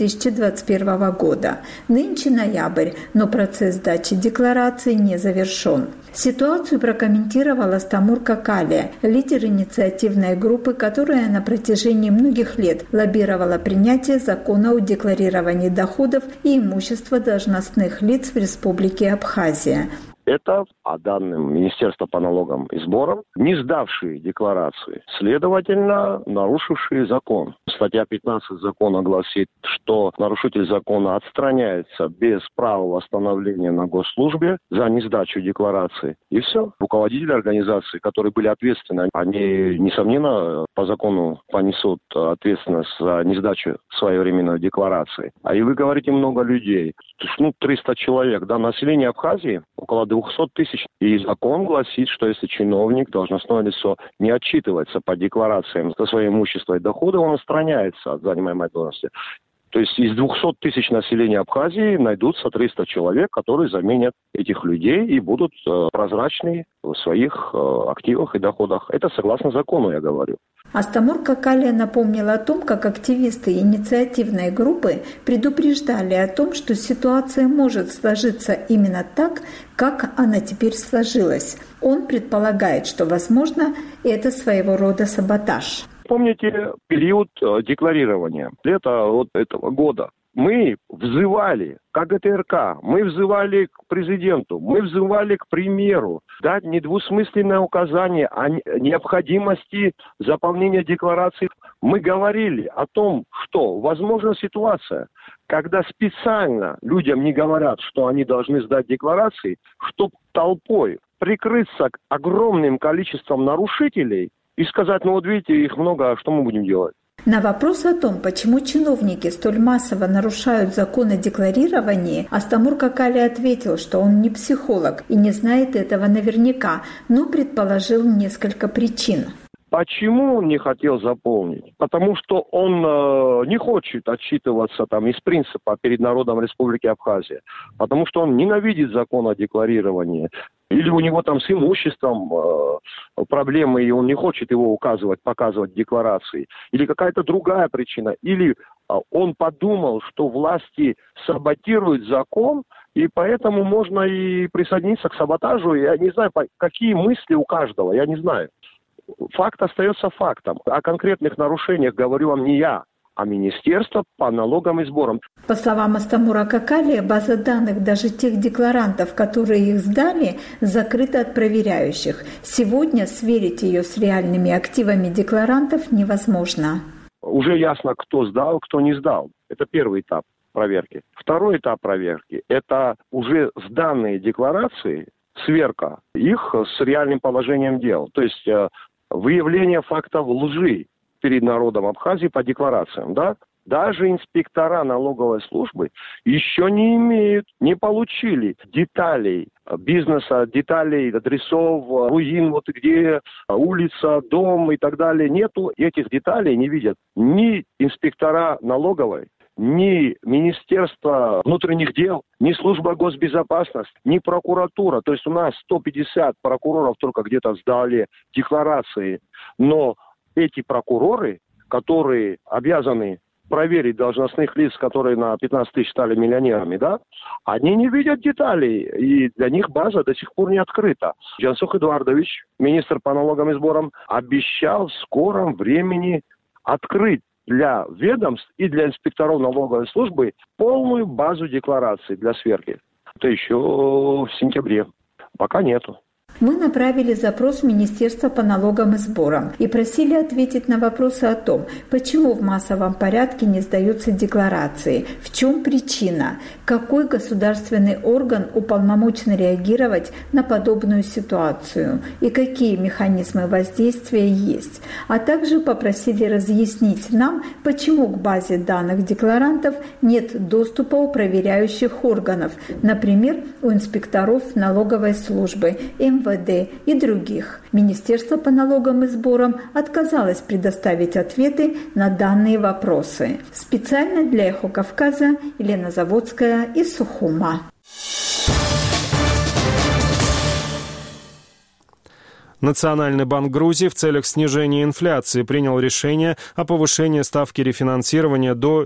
2021 года. Нынче ноябрь, но процесс сдачи деклараций не завершен. Ситуацию прокомментировал Астамур Какалия, лидер инициативной группы, которая на протяжении многих лет лоббировала принятие закона о декларировании доходов и имущества должностных лиц в Республике Абхазия. Это, по данным Министерства по налогам и сборам, не сдавшие декларации, следовательно, нарушившие закон. Статья 15 закона гласит, что нарушитель закона отстраняется без права восстановления на госслужбе за несдачу декларации. И все. Руководители организации, которые были ответственны, они, несомненно, по закону понесут ответственность за несдачу своевременной декларации. А и вы говорите, много людей. 300 человек. Да, население Абхазии около 200 тысяч. И закон гласит, что если чиновник, должностное лицо, не отчитывается по декларациям за свое имущество и доходы, он отстраняется от занимаемой должности. То есть из 200 тысяч населения Абхазии найдутся 300 человек, которые заменят этих людей и будут прозрачны в своих активах и доходах. Это согласно закону, я говорю. Астамур Какалия напомнил о том, как активисты инициативной группы предупреждали о том, что ситуация может сложиться именно так, как она теперь сложилась. Он предполагает, что, возможно, это своего рода саботаж. Помните период декларирования, лето этого года? Мы взывали к ГТРК, мы взывали к президенту, мы взывали к премьеру дать недвусмысленное указание о необходимости заполнения декларации. Мы говорили о том, что возможна ситуация, когда специально людям не говорят, что они должны сдать декларации, чтобы толпой прикрыться огромным количеством нарушителей и сказать, ну вот видите, их много, а что мы будем делать? На вопрос о том, почему чиновники столь массово нарушают закон о декларировании, Астамур Какалия ответил, что он не психолог и не знает этого наверняка, но предположил несколько причин. Почему он не хотел заполнить? Потому что он не хочет отчитываться из принципа перед народом Республики Абхазия. Потому что он ненавидит закон о декларировании. Или у него с имуществом проблемы, и он не хочет его показывать в декларации. Или какая-то другая причина. Или он подумал, что власти саботируют закон, и поэтому можно и присоединиться к саботажу. Я не знаю, какие мысли у каждого, я не знаю. Факт остается фактом. О конкретных нарушениях говорю вам не я, а Министерство по налогам и сборам. По словам Астамура Какалия, база данных даже тех декларантов, которые их сдали, закрыта от проверяющих. Сегодня сверить ее с реальными активами декларантов невозможно. Уже ясно, кто сдал, кто не сдал. Это первый этап проверки. Второй этап проверки – это уже сданные декларации, сверка их с реальным положением дел. То есть выявление фактов лжи перед народом Абхазии по декларациям, да? Даже инспектора налоговой службы еще не имеют, не получили деталей бизнеса, деталей адресов, руин, где улица, дом и так далее. Нету этих деталей, не видят ни инспектора налоговой, ни Министерство внутренних дел, ни служба госбезопасности, ни прокуратура. То есть у нас 150 прокуроров только где-то сдали декларации. Но эти прокуроры, которые обязаны проверить должностных лиц, которые на 15 тысяч стали миллионерами, да, они не видят деталей, и для них база до сих пор не открыта. Жансух Эдуардович, министр по налогам и сборам, обещал в скором времени открыть для ведомств и для инспекторов налоговой службы полную базу деклараций для сверки. Это еще в сентябре. Пока нету. Мы направили запрос в Министерство по налогам и сборам и просили ответить на вопросы о том, почему в массовом порядке не сдаются декларации, в чем причина, какой государственный орган уполномочен реагировать на подобную ситуацию и какие механизмы воздействия есть, а также попросили разъяснить нам, почему к базе данных декларантов нет доступа у проверяющих органов, например, у инспекторов налоговой службы, МВД и других. Министерство по налогам и сборам отказалось предоставить ответы на данные вопросы. Специально для «Эхо Кавказа» Елена Заводская из Сухума. Национальный банк Грузии в целях снижения инфляции принял решение о повышении ставки рефинансирования до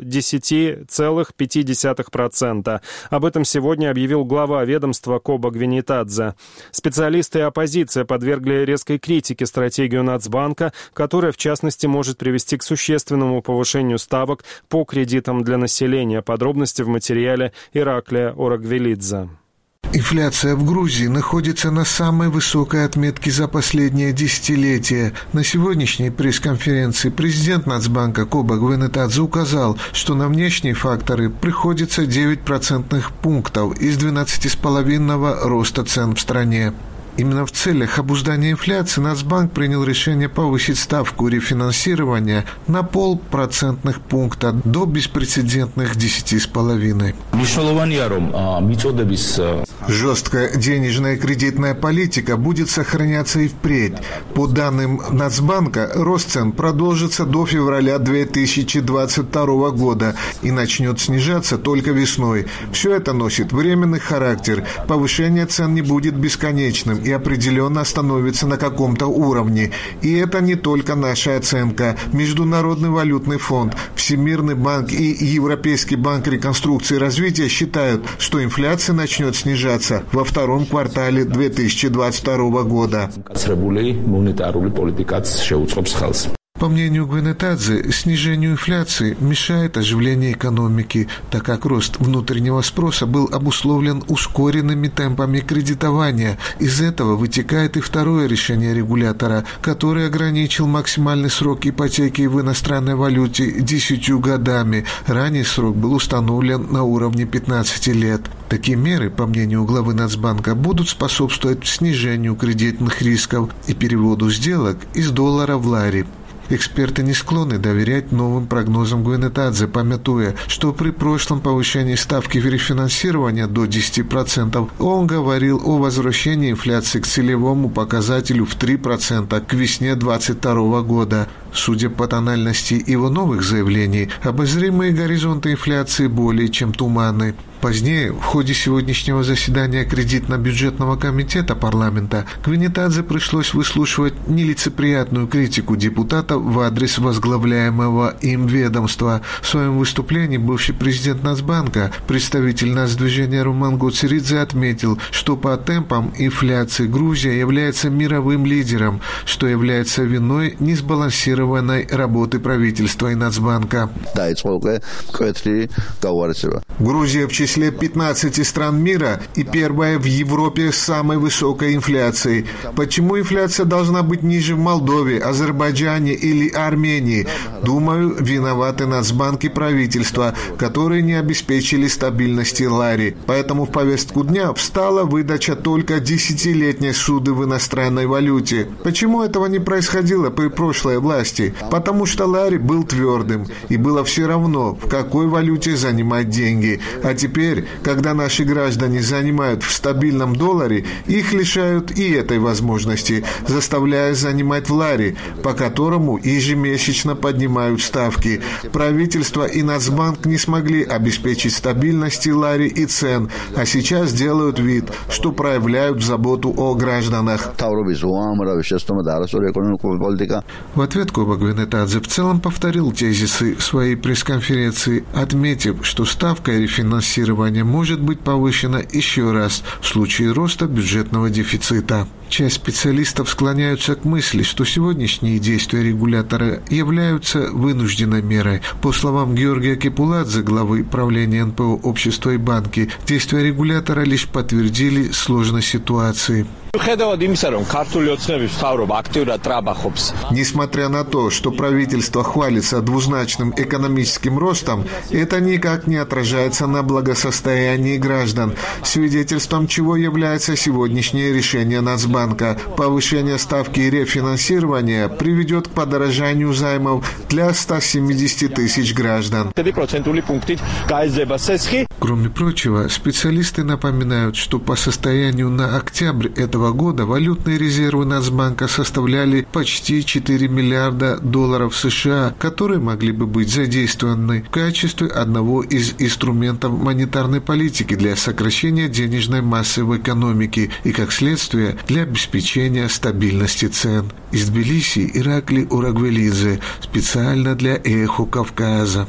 10,5%. Об этом сегодня объявил глава ведомства Коба Гвинетадзе. Специалисты и оппозиция подвергли резкой критике стратегию Нацбанка, которая, в частности, может привести к существенному повышению ставок по кредитам для населения. Подробности в материале Ираклия Орагвелидзе. Инфляция в Грузии находится на самой высокой отметке за последние десятилетия. На сегодняшней пресс-конференции президент Нацбанка Коба Гвинетадзе указал, что на внешние факторы приходится 9 процентных пунктов из 12,5% роста цен в стране. Именно в целях обуздания инфляции Нацбанк принял решение повысить ставку рефинансирования на 0,5 процентных пункта до беспрецедентных 10,5%. Жесткая денежная кредитная политика будет сохраняться и впредь. По данным Нацбанка, рост цен продолжится до февраля 2022 года и начнет снижаться только весной. Все это носит временный характер. Повышение цен не будет бесконечным и определенно остановится на каком-то уровне. И это не только наша оценка. Международный валютный фонд, Всемирный банк и Европейский банк реконструкции и развития считают, что инфляция начнет снижаться во втором квартале 2022 года. По мнению Гвинетадзе, снижению инфляции мешает оживление экономики, так как рост внутреннего спроса был обусловлен ускоренными темпами кредитования. Из этого вытекает и второе решение регулятора, который ограничил максимальный срок ипотеки в иностранной валюте 10 годами. Ранее срок был установлен на уровне 15 лет. Такие меры, по мнению главы Нацбанка, будут способствовать снижению кредитных рисков и переводу сделок из доллара в лари. Эксперты не склонны доверять новым прогнозам Гвинетадзе, памятуя, что при прошлом повышении ставки рефинансирования до 10% он говорил о возвращении инфляции к целевому показателю в 3% к весне 2022 года. Судя по тональности его новых заявлений, обозримые горизонты инфляции более чем туманны. Позднее, в ходе сегодняшнего заседания кредитно-бюджетного комитета парламента, Гвинетадзе пришлось выслушивать нелицеприятную критику депутатов в адрес возглавляемого им ведомства. В своем выступлении бывший президент Нацбанка, представитель Нацдвижения Руман Гоцеридзе отметил, что по темпам инфляции Грузия является мировым лидером, что является виной несбалансированной работы правительства и Нацбанка. Грузия в числе 15 стран мира и первая в Европе с самой высокой инфляцией. Почему инфляция должна быть ниже в Молдове, Азербайджане или Армении? Думаю, виноваты Нацбанк и правительство, которые не обеспечили стабильности лари. Поэтому в повестку дня встала выдача только 10-летней суды в иностранной валюте. Почему этого не происходило при прошлой власти? Потому что лари был твердым, и было все равно, в какой валюте занимать деньги. А теперь, когда наши граждане занимают в стабильном долларе, их лишают и этой возможности, заставляя занимать в лари, по которому ежемесячно поднимают ставки. Правительство и Нацбанк не смогли обеспечить стабильности лари и цен, а сейчас делают вид, что проявляют заботу о гражданах. В ответ Коба Гвинетадзе в целом повторил тезисы своей пресс-конференции, отметив, что ставка рефинансирования может быть повышена еще раз в случае роста бюджетного дефицита. Часть специалистов склоняются к мысли, что сегодняшние действия регулятора являются вынужденной мерой. По словам Георгия Кепуладзе, главы правления НПО «Общество и банки», действия регулятора лишь подтвердили сложность ситуации. Несмотря на то, что правительство хвалится двузначным экономическим ростом, это никак не отражается на благосостоянии граждан, свидетельством чего является сегодняшнее решение Нацбанка. Повышение ставки рефинансирования приведет к подорожанию займов для 170 тысяч граждан. Кроме прочего, специалисты напоминают, что по состоянию на октябрь этого года валютные резервы Нацбанка составляли почти 4 миллиарда долларов США, которые могли бы быть задействованы в качестве одного из инструментов монетарной политики для сокращения денежной массы в экономике и, как следствие, для обеспечения стабильности цен. Из Тбилиси Иракли Урагвелидзе, специально для «Эхо Кавказа».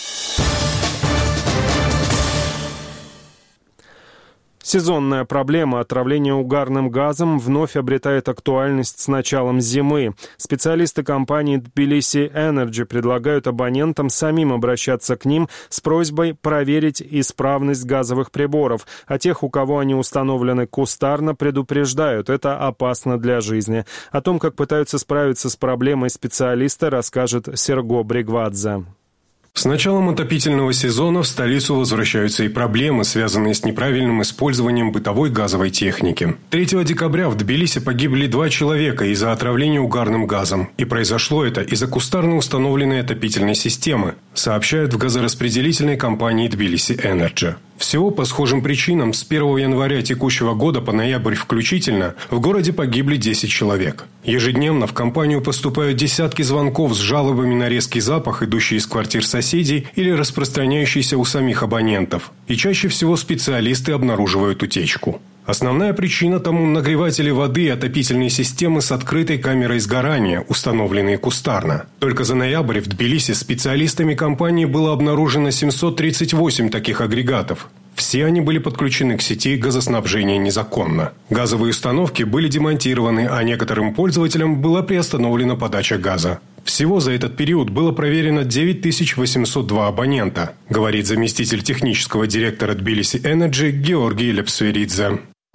Сезонная проблема отравления угарным газом вновь обретает актуальность с началом зимы. Специалисты компании Tbilisi Energy предлагают абонентам самим обращаться к ним с просьбой проверить исправность газовых приборов. А тех, у кого они установлены кустарно, предупреждают, это опасно для жизни. О том, как пытаются справиться с проблемой специалисты, расскажет Серго Бригвадзе. С началом отопительного сезона в столицу возвращаются и проблемы, связанные с неправильным использованием бытовой газовой техники. 3 декабря в Тбилиси погибли 2 человека из-за отравления угарным газом. И произошло это из-за кустарно установленной отопительной системы, сообщают в газораспределительной компании Tbilisi Energy. Всего по схожим причинам с 1 января текущего года по ноябрь включительно в городе погибли 10 человек. Ежедневно в компанию поступают десятки звонков с жалобами на резкий запах, идущий из квартир соседей или распространяющийся у самих абонентов. И чаще всего специалисты обнаруживают утечку. Основная причина тому – нагреватели воды и отопительные системы с открытой камерой сгорания, установленные кустарно. Только за ноябрь в Тбилиси специалистами компании было обнаружено 738 таких агрегатов. Все они были подключены к сети газоснабжения незаконно. Газовые установки были демонтированы, а некоторым пользователям была приостановлена подача газа. Всего за этот период было проверено 9802 абонента, говорит заместитель технического директора Tbilisi Energy Георгий Лепсверидзе.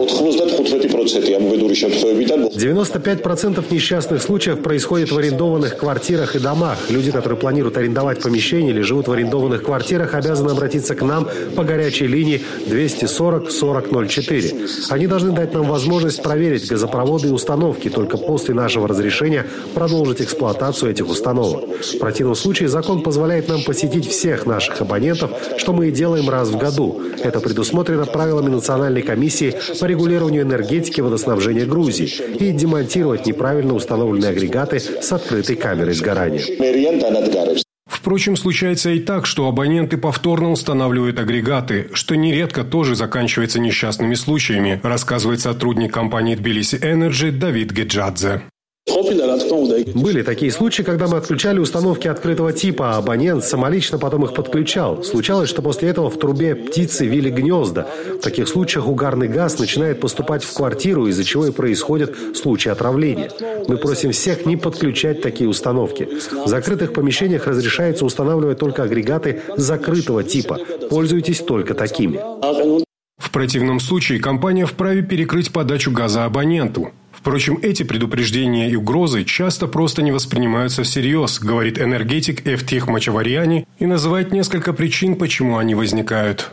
95% несчастных случаев происходит в арендованных квартирах и домах. Люди, которые планируют арендовать помещение или живут в арендованных квартирах, обязаны обратиться к нам по горячей линии 240-4004. Они должны дать нам возможность проверить газопроводы и установки, только после нашего разрешения продолжить эксплуатацию этих установок. В противном случае закон позволяет нам посетить всех наших абонентов, что мы и делаем раз в году. Это предусмотрено правилами Национальной комиссии по регулированию энергетики и водоснабжения Грузии и демонтировать неправильно установленные агрегаты с открытой камерой сгорания. Впрочем, случается и так, что абоненты повторно устанавливают агрегаты, что нередко тоже заканчивается несчастными случаями, рассказывает сотрудник компании Tbilisi Energy Давид Геджадзе. Были такие случаи, когда мы отключали установки открытого типа, а абонент самолично потом их подключал. Случалось, что после этого в трубе птицы вили гнезда. В таких случаях угарный газ начинает поступать в квартиру, из-за чего и происходят случаи отравления. Мы просим всех не подключать такие установки. В закрытых помещениях разрешается устанавливать только агрегаты закрытого типа. Пользуйтесь только такими. В противном случае компания вправе перекрыть подачу газа абоненту. Впрочем, эти предупреждения и угрозы часто просто не воспринимаются всерьез, говорит энергетик Эфтих Мачаварьяни и называет несколько причин, почему они возникают.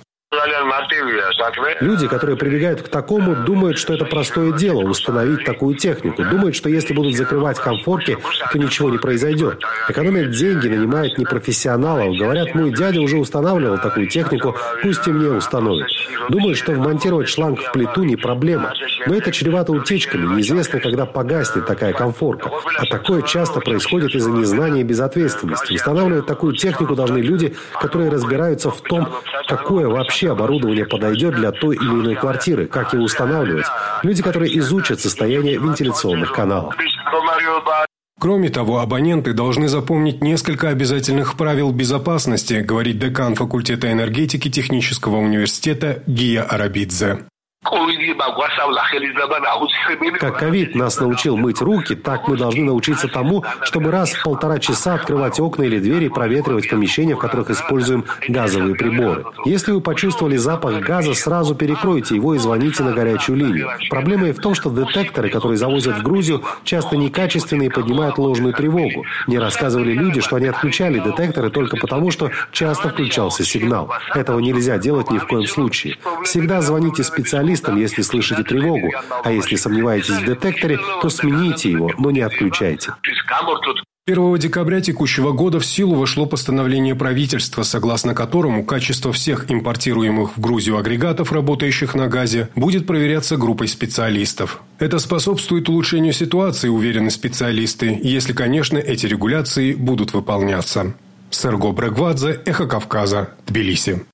Люди, которые прибегают к такому, думают, что это простое дело – установить такую технику. Думают, что если будут закрывать конфорки, то ничего не произойдет. Экономят деньги, нанимают непрофессионалов. Говорят, мой дядя уже устанавливал такую технику, пусть и мне установят. Думают, что вмонтировать шланг в плиту не проблема. Но это чревато утечками. Неизвестно, когда погаснет такая конфорка. А такое часто происходит из-за незнания и безответственности. Устанавливать такую технику должны люди, которые разбираются в том, какое вообще оборудование подойдет для той или иной квартиры, как его устанавливать. Люди, которые изучат состояние вентиляционных каналов. Кроме того, абоненты должны запомнить несколько обязательных правил безопасности, говорит декан факультета энергетики технического университета Гия Арабидзе. Как ковид нас научил мыть руки, так мы должны научиться тому, чтобы раз в 1,5 часа открывать окна или двери и проветривать помещения, в которых используем газовые приборы. Если вы почувствовали запах газа, сразу перекройте его и звоните на горячую линию. Проблема и в том, что детекторы, которые завозят в Грузию, часто некачественные и поднимают ложную тревогу. Мне рассказывали люди, что они отключали детекторы только потому, что часто включался сигнал. Этого нельзя делать ни в коем случае. Всегда звоните специалистам, если слышите тревогу, а если сомневаетесь в детекторе, то смените его, но не отключайте. 1 декабря текущего года в силу вошло постановление правительства, согласно которому качество всех импортируемых в Грузию агрегатов, работающих на газе, будет проверяться группой специалистов. Это способствует улучшению ситуации, уверены специалисты, если, конечно, эти регуляции будут выполняться. Серго Брегвадзе, Эхо Кавказа, Тбилиси.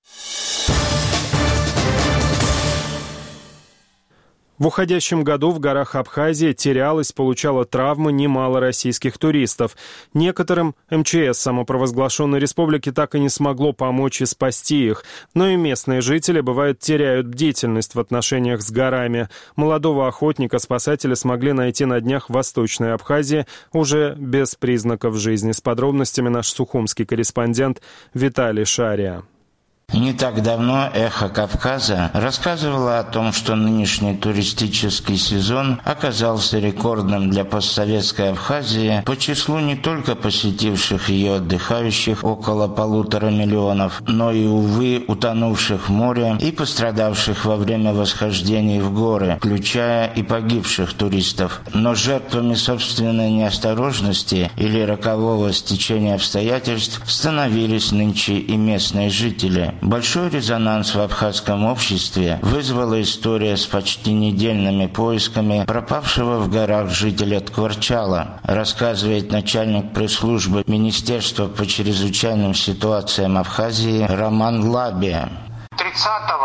В уходящем году в горах Абхазии терялось, получало травмы немало российских туристов. Некоторым МЧС самопровозглашенной республики так и не смогло помочь и спасти их. Но и местные жители, бывает, теряют бдительность в отношениях с горами. Молодого охотника спасатели смогли найти на днях в Восточной Абхазии уже без признаков жизни. С подробностями наш сухумский корреспондент Виталий Шария. Не так давно «Эхо Кавказа» рассказывало о том, что нынешний туристический сезон оказался рекордным для постсоветской Абхазии по числу не только посетивших ее отдыхающих около 1,5 миллиона, но и, увы, утонувших в море и пострадавших во время восхождений в горы, включая и погибших туристов. Но жертвами собственной неосторожности или рокового стечения обстоятельств становились нынче и местные жители. Большой резонанс в абхазском обществе вызвала история с почти недельными поисками пропавшего в горах жителя Ткварчала, рассказывает начальник пресс-службы Министерства по чрезвычайным ситуациям Абхазии Роман Лабия. 30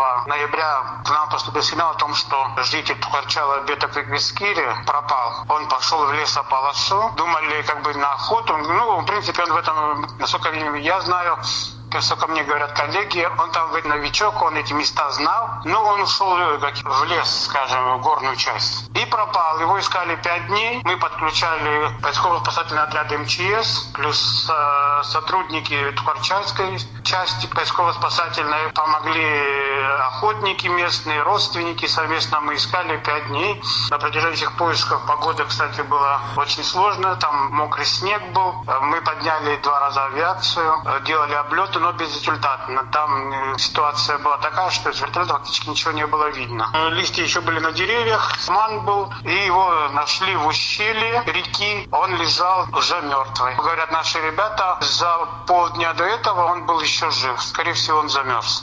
ноября к нам поступил сигнал о том, что житель Ткварчала Бета Квиквискири пропал. Он пошел в лесополосу, думали на охоту. В принципе, он в этом, насколько я знаю, насколько мне говорят коллеги, он там новичок, он эти места знал. Он ушел в лес, скажем, в горную часть. И пропал. Его искали 5 дней. Мы подключали поисково-спасательные отряды МЧС, плюс сотрудники Ткварчальской части поисково-спасательной. Помогли охотники местные, родственники. Совместно мы искали 5 дней. На протяжении этих поисков погода, кстати, была очень сложная. Там мокрый снег был. Мы подняли 2 раза авиацию, делали облеты, но безрезультатно. Там ситуация была такая, что из вертолета фактически ничего не было видно. Листья еще были на деревьях, туман был, и его нашли в ущелье реки. Он лежал уже мертвый. Говорят наши ребята, за полдня до этого он был еще жив. Скорее всего, он замерз.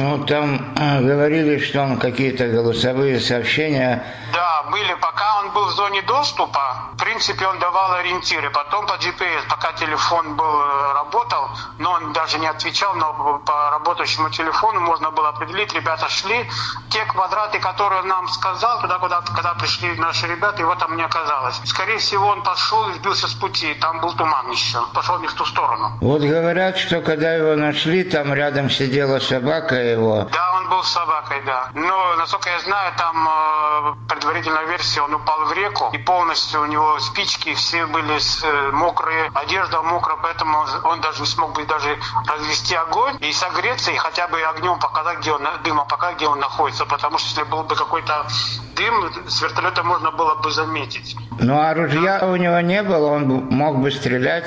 Там говорили, что он какие-то голосовые сообщения. Да, были. Пока он был в зоне доступа, в принципе, он давал ориентиры. Потом по GPS, пока телефон работал, но он даже не отвечал, но по работающему телефону можно было определить. Ребята шли. Те квадраты, которые он нам сказал, туда, когда пришли наши ребята, его там не оказалось. Скорее всего, он пошел и сбился с пути. Там был туман еще. Пошел не в ту сторону. Говорят, что когда его нашли, там рядом сидела собака его. Да, он был с собакой, да. Но, насколько я знаю, там предварительная версия, он упал в реку, и полностью у него спички все были мокрые, одежда мокрая, поэтому он даже не смог бы даже развести огонь и согреться, и хотя бы огнем показать, дымом показать, где он находится, потому что если был бы какой-то дым, с вертолета можно было бы заметить. А ружья у него не было, он мог бы стрелять?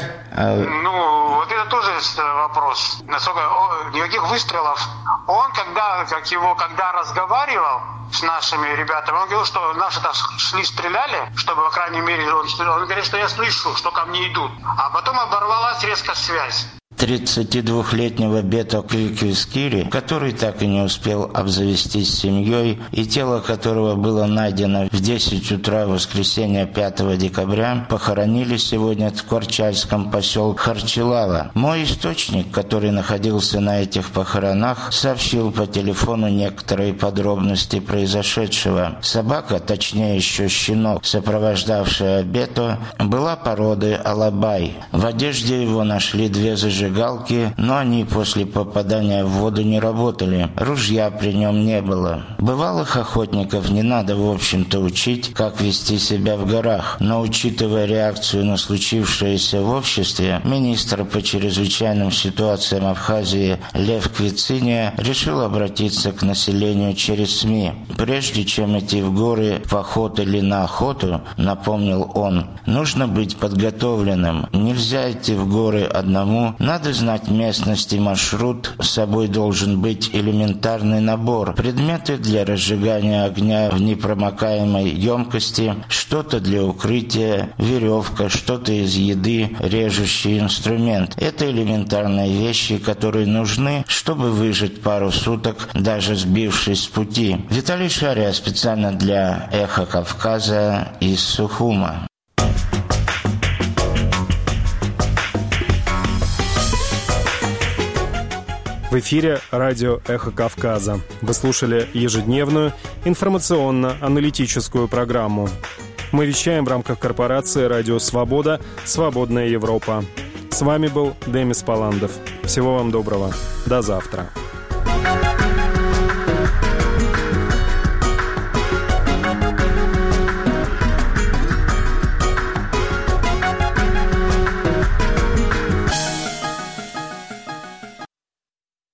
Это тоже вопрос. Никаких выстрелов. Он, когда разговаривал с нашими ребятами, он говорил, что наши-то шли, стреляли, чтобы, по крайней мере, он говорит, что я слышу, что ко мне идут. А потом оборвалась резко связь. 32-летнего Бето Квиквискири, который так и не успел обзавестись семьей, и тело которого было найдено в 10 утра воскресенья 5 декабря, похоронили сегодня в Ткварчальском поселке Харчилава. Мой источник, который находился на этих похоронах, сообщил по телефону некоторые подробности произошедшего. Собака, точнее еще щенок, сопровождавшая Бето, была породы алабай. В одежде его нашли 2 зажигалки зажигалки, но они после попадания в воду не работали. Ружья при нем не было. Бывалых охотников не надо, в общем-то, учить, как вести себя в горах. Но, учитывая реакцию на случившееся в обществе, министр по чрезвычайным ситуациям Абхазии Лев Квициния решил обратиться к населению через СМИ. Прежде чем идти в горы в охоту или на охоту, напомнил он, нужно быть подготовленным. Нельзя идти в горы одному, надо знать местность и маршрут. С собой должен быть элементарный набор. Предметы для разжигания огня в непромокаемой емкости, что-то для укрытия, веревка, что-то из еды, режущий инструмент. Это элементарные вещи, которые нужны, чтобы выжить пару суток, даже сбившись с пути. Виталий Шария специально для «Эхо Кавказа» из Сухума. В эфире радио «Эхо Кавказа». Вы слушали ежедневную информационно-аналитическую программу. Мы вещаем в рамках корпорации «Радио Свобода. Свободная Европа». С вами был Демис Паландов. Всего вам доброго. До завтра.